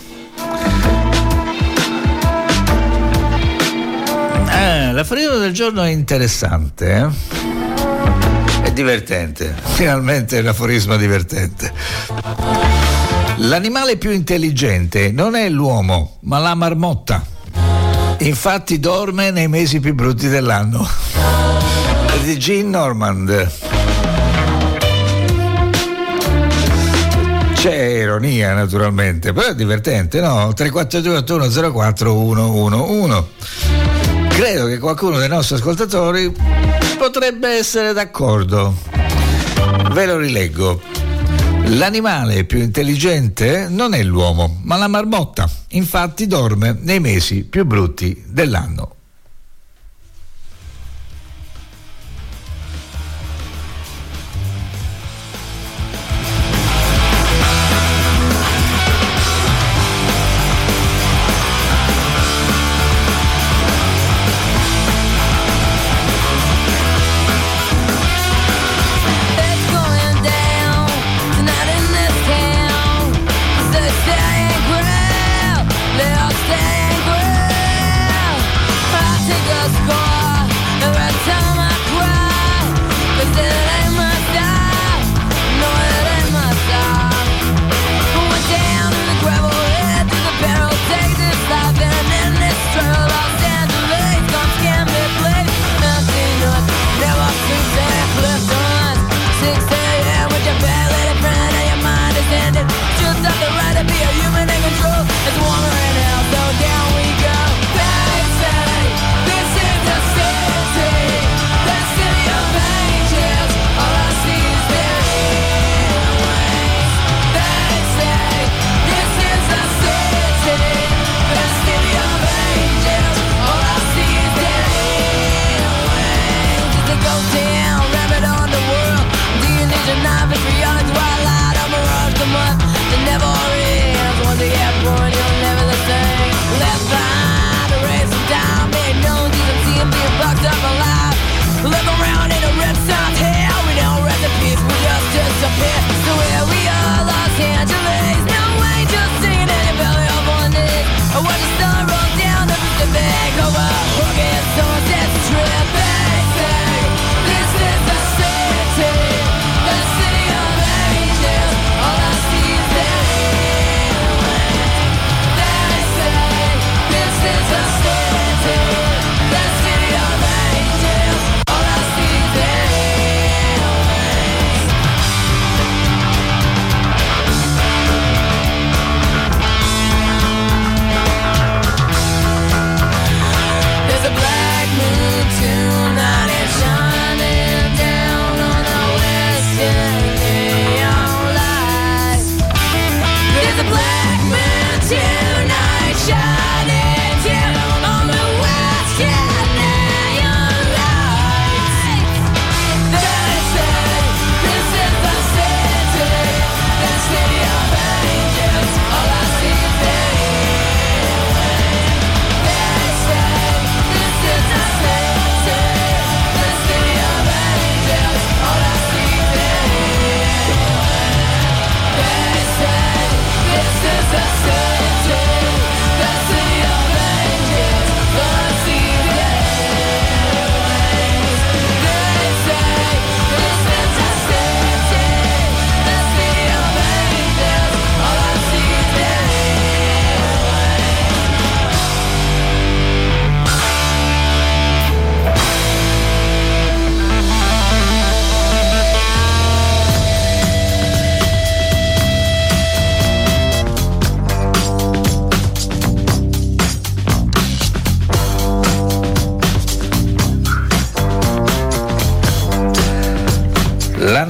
L'aforisma del giorno è interessante, È divertente, finalmente l'aforisma divertente. L'animale più intelligente non è l'uomo, ma la marmotta. Infatti dorme nei mesi più brutti dell'anno. Di Gene Normand. C'è ironia naturalmente, però è divertente, no? 342-8104-111. Credo che qualcuno dei nostri ascoltatori potrebbe essere d'accordo. Ve lo rileggo. L'animale più intelligente non è l'uomo, ma la marmotta. Infatti dorme nei mesi più brutti dell'anno.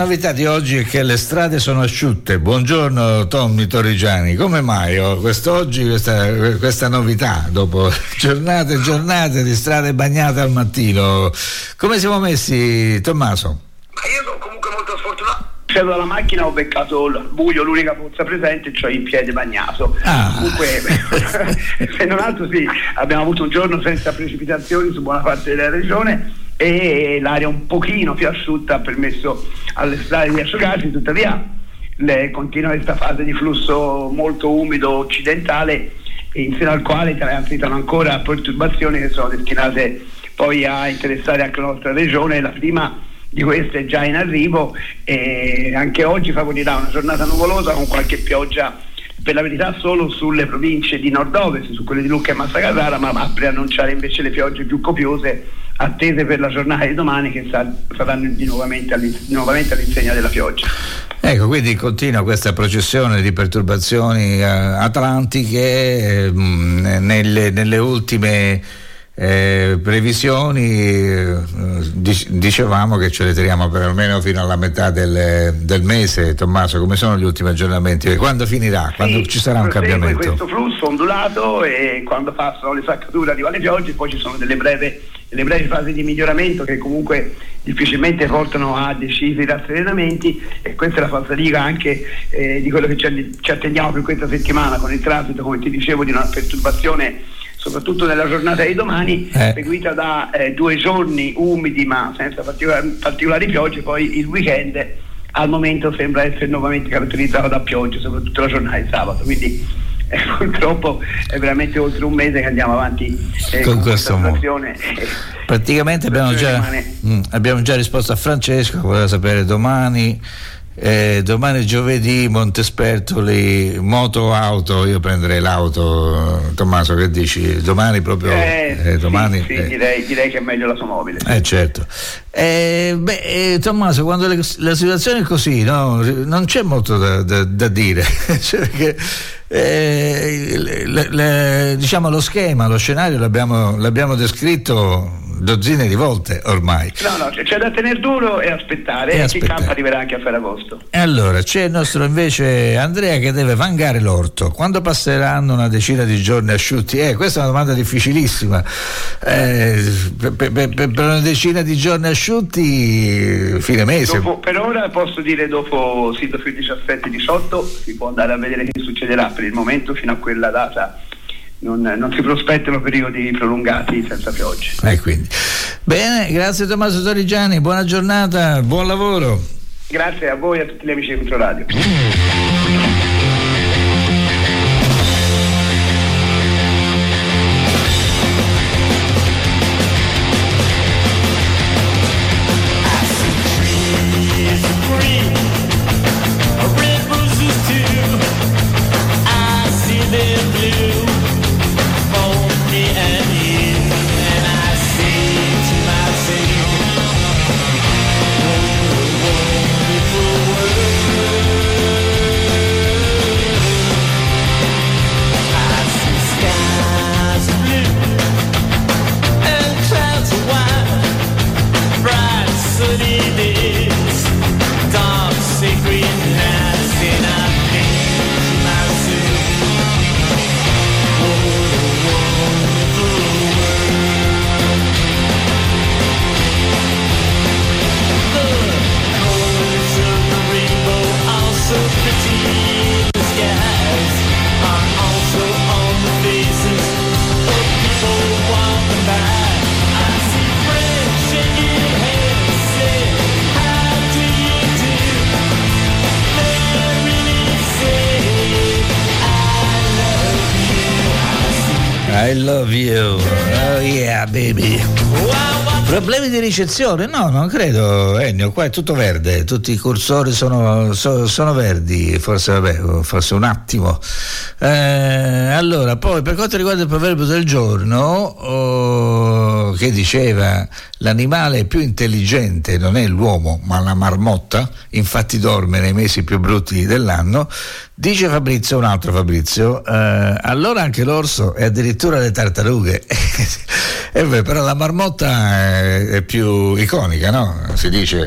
novità di oggi è che le strade sono asciutte. Buongiorno Tommy Torrigiani, come mai quest'oggi questa novità dopo giornate e giornate di strade bagnate al mattino? Come siamo messi, Tommaso? Ma io sono comunque molto sfortunato. Sceso dalla macchina, ho beccato il buio, l'unica pozza presente, cioè il piede bagnato. Comunque, se non altro sì, abbiamo avuto un giorno senza precipitazioni su buona parte della regione e l'aria un pochino più asciutta ha permesso alle strade di asciugarsi, tuttavia continua questa fase di flusso molto umido occidentale, insieme al quale transitano ancora perturbazioni che sono destinate poi a interessare anche la nostra regione. La prima di queste è già in arrivo e anche oggi favorirà una giornata nuvolosa con qualche pioggia, per la verità solo sulle province di nord-ovest, su quelle di Lucca e Massa Carrara, ma va a preannunciare invece le piogge più copiose attese per la giornata di domani, che saranno nuovamente all'insegna della pioggia. Ecco, quindi continua questa processione di perturbazioni atlantiche. Nelle ultime previsioni dicevamo che ce le tiriamo per almeno fino alla metà del mese. Tommaso, come sono gli ultimi aggiornamenti? Quando finirà? Quando ci sarà un cambiamento? Questo flusso ondulato, e quando passano le saccature arrivano le piogge, poi ci sono delle brevi fasi di miglioramento che comunque difficilmente portano a decisi rasserenamenti, e questa è la falsariga anche di quello che ci attendiamo per questa settimana, con il transito, come ti dicevo, di una perturbazione soprattutto nella giornata di domani, seguita da 2 giorni umidi ma senza particolari piogge. Poi il weekend al momento sembra essere nuovamente caratterizzato da piogge, soprattutto la giornata di sabato, quindi purtroppo è veramente oltre un mese che andiamo avanti con questa situazione. Praticamente abbiamo già risposto a Francesco, voleva sapere domani giovedì Montespertoli, moto, auto. Io prenderei l'auto. Tommaso, che dici? Domani proprio? Domani, sì, direi che è meglio l'automobile. Certo. Tommaso, quando la situazione è così, no, non c'è molto da dire, cioè perché diciamo lo schema, lo scenario l'abbiamo descritto dozzine di volte ormai. No, c'è da tenere duro e aspettare. Chi campa arriverà anche a Ferragosto. E allora c'è il nostro invece Andrea che deve vangare l'orto. Quando passeranno una decina di giorni asciutti? Questa è una domanda difficilissima. Per una decina di giorni asciutti, fine mese. Per ora posso dire dopo il 17-18 si può andare a vedere che succederà. Per il momento fino a quella data non si prospettano periodi prolungati senza piogge. Quindi bene, grazie Tommaso Torrigiani, buona giornata, buon lavoro. Grazie a voi e a tutti gli amici di Controradio. I love you, oh yeah baby. Problemi di ricezione? No, non credo, Ennio, qua è tutto verde, tutti i cursori sono verdi, forse un attimo. Allora, poi per quanto riguarda il proverbio del giorno, che diceva l'animale più intelligente non è l'uomo ma la marmotta, infatti dorme nei mesi più brutti dell'anno, dice Fabrizio, un altro Fabrizio, allora anche l'orso e addirittura le tartarughe. Però la marmotta è più iconica, no? Si dice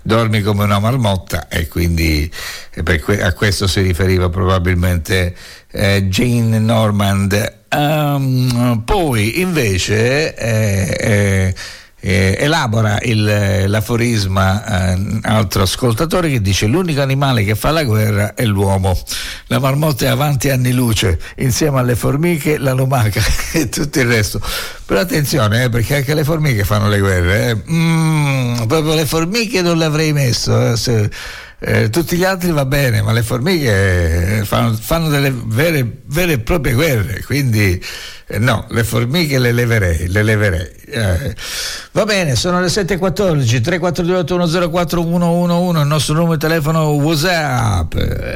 dormi come una marmotta, e quindi a questo si riferiva probabilmente Jane Normand. Poi invece elabora l'aforisma altro ascoltatore, che dice: l'unico animale che fa la guerra è l'uomo, la marmotta è avanti anni luce insieme alle formiche, la lumaca e tutto il resto. Però attenzione, perché anche le formiche fanno le guerre, proprio le formiche non le avrei messo, tutti gli altri va bene, ma le formiche fanno delle vere e proprie guerre, quindi no, le formiche le leverei. Va bene, sono le 7:14, 3428 104 111, il nostro numero di telefono WhatsApp.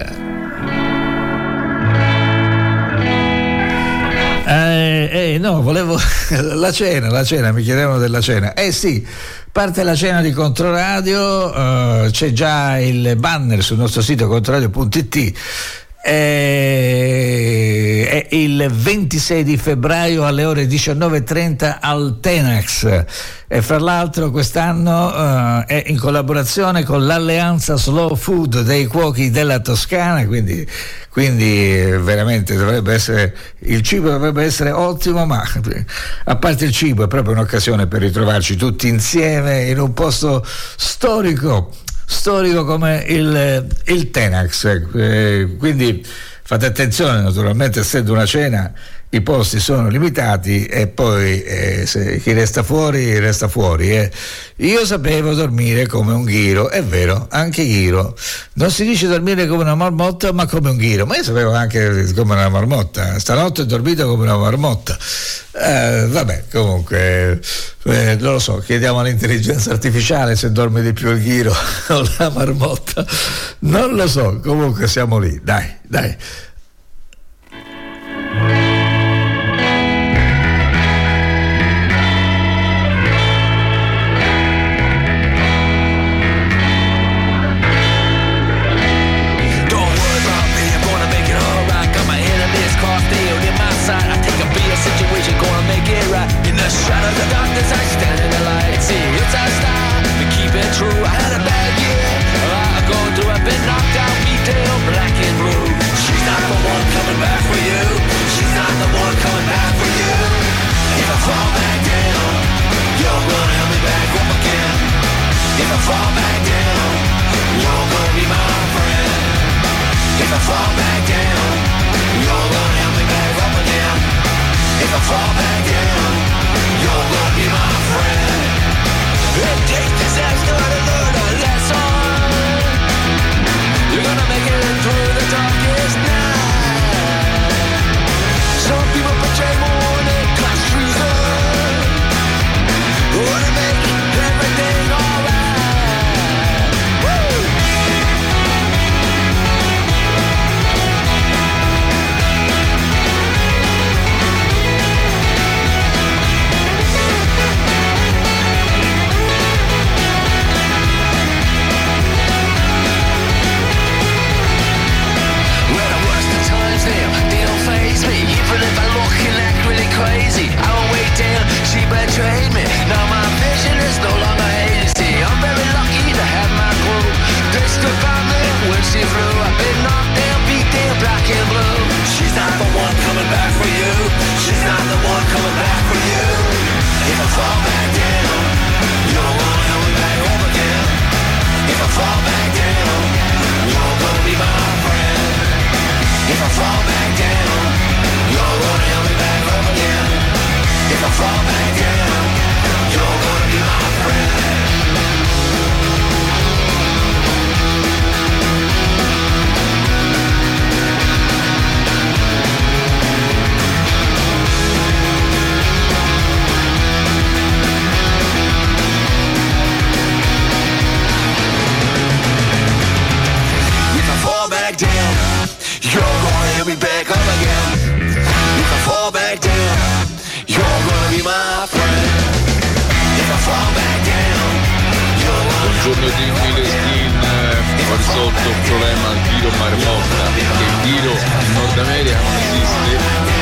No, volevo la cena, mi chiedevano della cena. Sì, parte la cena di Controradio, c'è già il banner sul nostro sito controradio.it. È il 26 di febbraio alle ore 19:30 al Tenax, e fra l'altro quest'anno è in collaborazione con l'Alleanza Slow Food dei cuochi della Toscana, quindi veramente il cibo dovrebbe essere ottimo, ma a parte il cibo è proprio un'occasione per ritrovarci tutti insieme in un posto storico come il Tenax, quindi fate attenzione, naturalmente, essendo una cena i posti sono limitati, e poi se chi resta fuori resta fuori. Io sapevo dormire come un ghiro, è vero, anche ghiro, non si dice dormire come una marmotta ma come un ghiro, ma io sapevo anche come una marmotta, stanotte ho dormito come una marmotta. Vabbè, comunque non lo so, chiediamo all'intelligenza artificiale se dorme di più il ghiro o la marmotta, non lo so, comunque siamo lì, dai. Buongiorno di Mileskin, ho risolto il problema al ghiro marmotta, che il ghiro in Nord America non esiste.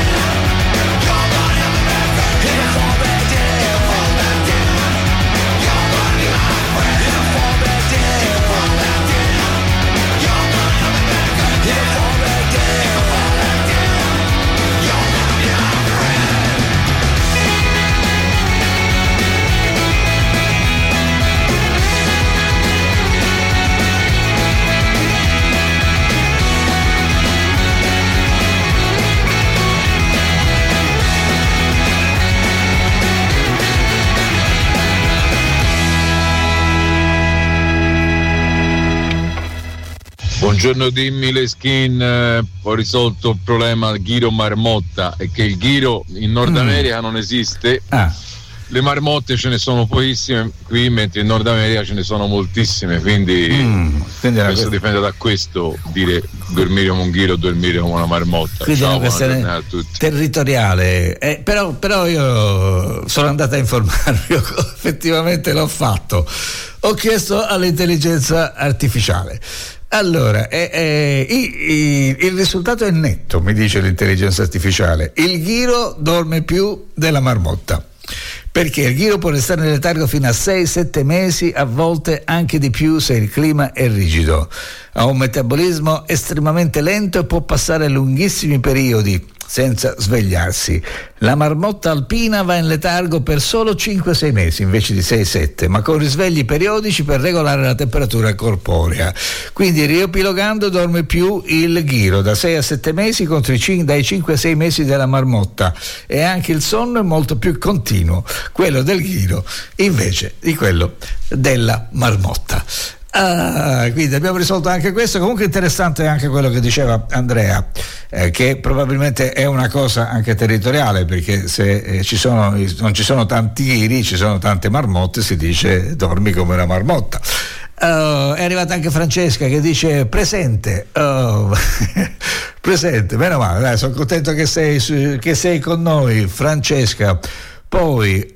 Buongiorno, dimmi le skin, ho risolto il problema ghiro marmotta, e che il ghiro in Nord America non esiste. Le marmotte ce ne sono pochissime qui, mentre in Nord America ce ne sono moltissime, quindi penso dipende da questo dire dormire come un ghiro o dormire come una marmotta. Quindi Ciao, è una questione buona giornata a tutti. territoriale, però io sono andato a informarmi, effettivamente l'ho fatto, ho chiesto all'intelligenza artificiale. Allora, il risultato è netto, mi dice l'intelligenza artificiale. Il ghiro dorme più della marmotta, perché il ghiro può restare nel letargo fino a 6-7 mesi, a volte anche di più se il clima è rigido. Ha un metabolismo estremamente lento e può passare lunghissimi periodi senza svegliarsi. La marmotta alpina va in letargo per solo 5-6 mesi invece di 6-7, ma con risvegli periodici per regolare la temperatura corporea. Quindi, riepilogando, dorme più il ghiro da 6 a 7 mesi contro dai 5 a 6 mesi della marmotta, e anche il sonno è molto più continuo, quello del ghiro invece di quello della marmotta. Quindi abbiamo risolto anche questo. Comunque interessante anche quello che diceva Andrea, che probabilmente è una cosa anche territoriale, perché se non ci sono tanti ghiri, ci sono tante marmotte, si dice dormi come una marmotta. È arrivata anche Francesca che dice presente. Presente, meno male, dai, sono contento che sei con noi, Francesca. Poi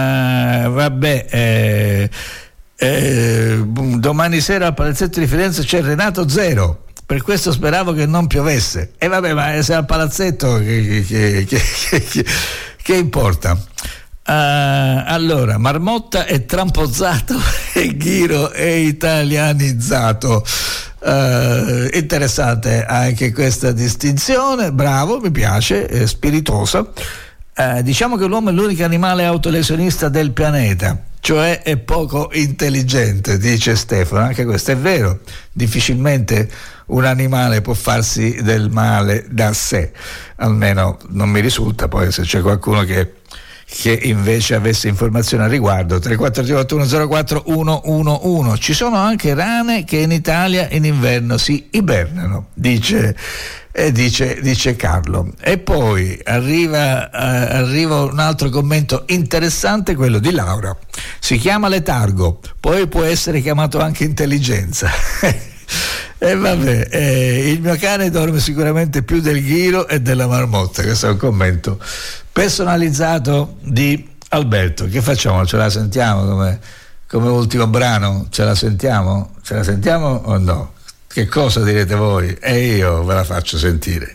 domani sera al Palazzetto di Firenze c'è Renato Zero, per questo speravo che non piovesse. E vabbè, ma se al palazzetto che importa? Allora, marmotta è trampozzato e ghiro è italianizzato. Interessante anche questa distinzione, bravo, mi piace, è spiritosa. Diciamo che l'uomo è l'unico animale autolesionista del pianeta, cioè è poco intelligente, dice Stefano. Anche questo è vero, difficilmente un animale può farsi del male da sé, almeno non mi risulta. Poi se c'è qualcuno che invece avesse informazioni al riguardo, 348-104-111. Ci sono anche rane che in Italia in inverno si ibernano, dice Carlo. E poi arriva un altro commento interessante, quello di Laura. Si chiama letargo, poi può essere chiamato anche intelligenza. E vabbè, il mio cane dorme sicuramente più del ghiro e della marmotta. Questo è un commento personalizzato di Alberto. Che facciamo? Ce la sentiamo come ultimo brano? Ce la sentiamo? O no? Che cosa direte voi? E io ve la faccio sentire.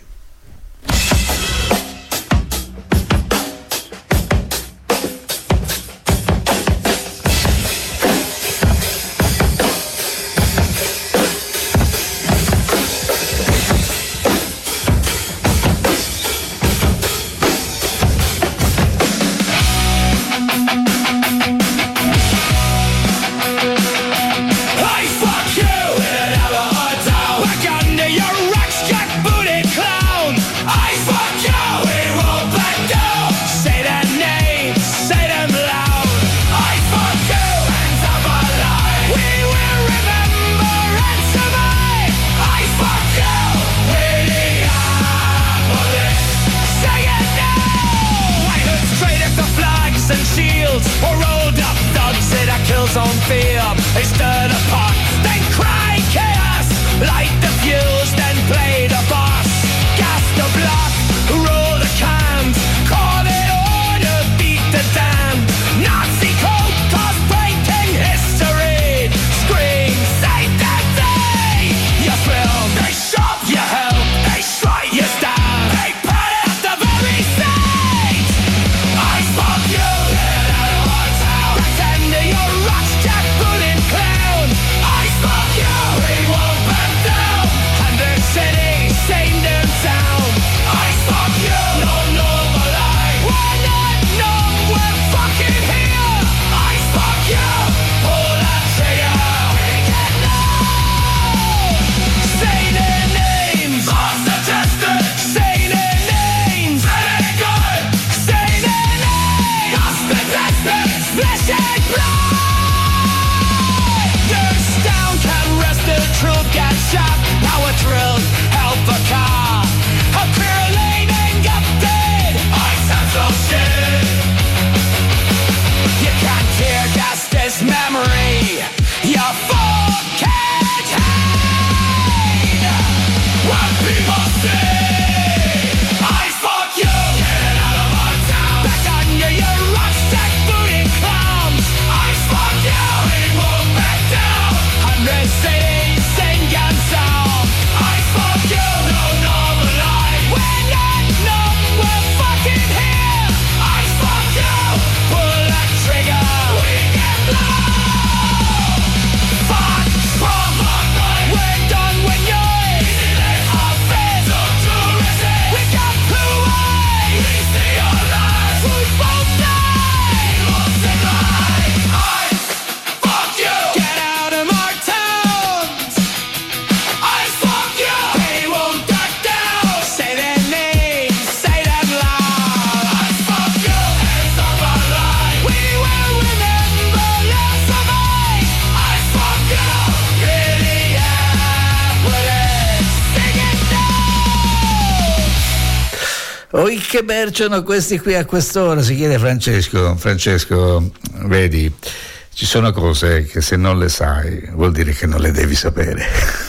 Hey, fuck you! Back under your rock-struck booty club. Oi, che merciano questi qui a quest'ora, si chiede Francesco. Francesco, vedi, ci sono cose che se non le sai vuol dire che non le devi sapere.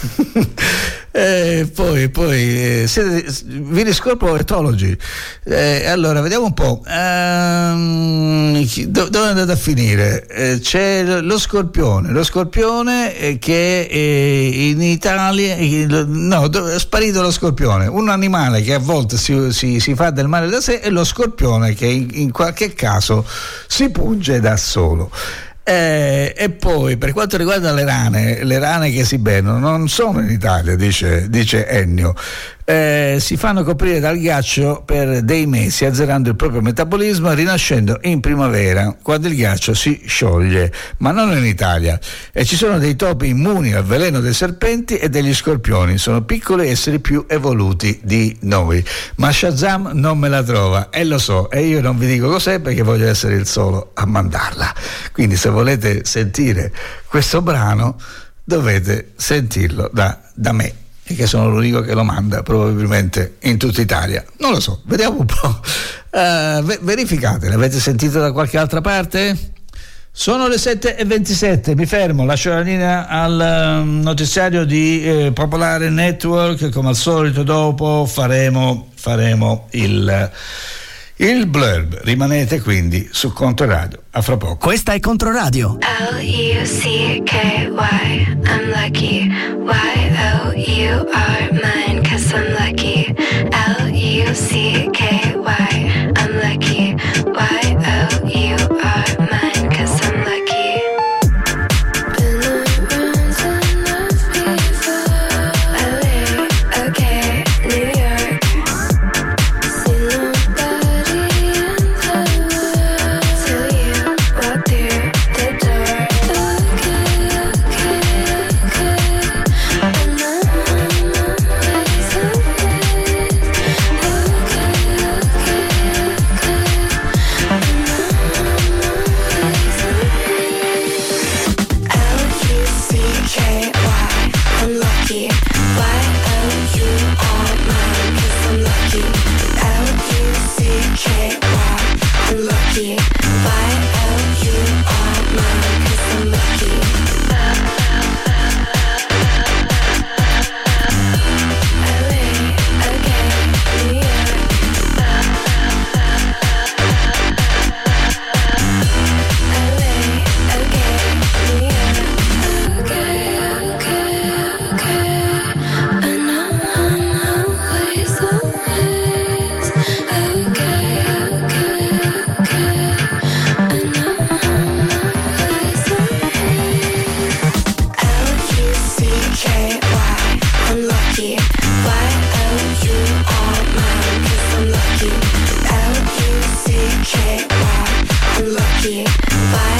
Poi vi riscopro etologi. Allora vediamo un po', dove è andato a finire? C'è lo scorpione che in Italia è sparito lo scorpione, un animale che a volte si fa del male da sé, e lo scorpione che in qualche caso si punge da solo. E poi per quanto riguarda le rane che si benano non sono in Italia, dice Ennio. Si fanno coprire dal ghiaccio per dei mesi, azzerando il proprio metabolismo e rinascendo in primavera quando il ghiaccio si scioglie, ma non in Italia. E ci sono dei topi immuni al veleno dei serpenti e degli scorpioni, sono piccoli esseri più evoluti di noi, ma Shazam non me la trova, e lo so, e io non vi dico cos'è perché voglio essere il solo a mandarla. Quindi se volete sentire questo brano dovete sentirlo da me, che sono l'unico che lo manda probabilmente in tutta Italia. Non lo so, vediamo un po'. Verificate, l'avete sentito da qualche altra parte? Sono le 7:27, mi fermo, lascio la linea al notiziario di Popolare Network. Come al solito dopo faremo il blurb. Rimanete quindi su Controradio, a fra poco. Questa è Controradio. L-U-C-K-Y, I'm lucky. Y-O-U-R, mine, 'cause I'm lucky. L-U-C-K-Y, I'm lucky. Y-O-U-R, mine, 'cause I'm lucky. Been around enough before. LA, okay, New York. See nobody in the world till you walk through the door. Okay, and I'm on my way someplace. L-U-C-K-Y, I'm lucky. Y-O-U-R, mine, 'cause I'm lucky. L-U-C-K-Y, I'm lucky. Y-O-U-R, mine, 'cause I'm lucky. LA, okay, New York. LA, okay, New York. Okay, and I'm on my way someplace. Okay, and I'm on my way someplace. L-U-C-K-Y, I'm lucky. Y-O-U-R, mine, 'cause I'm lucky. L-U-C-K-Y, I'm lucky.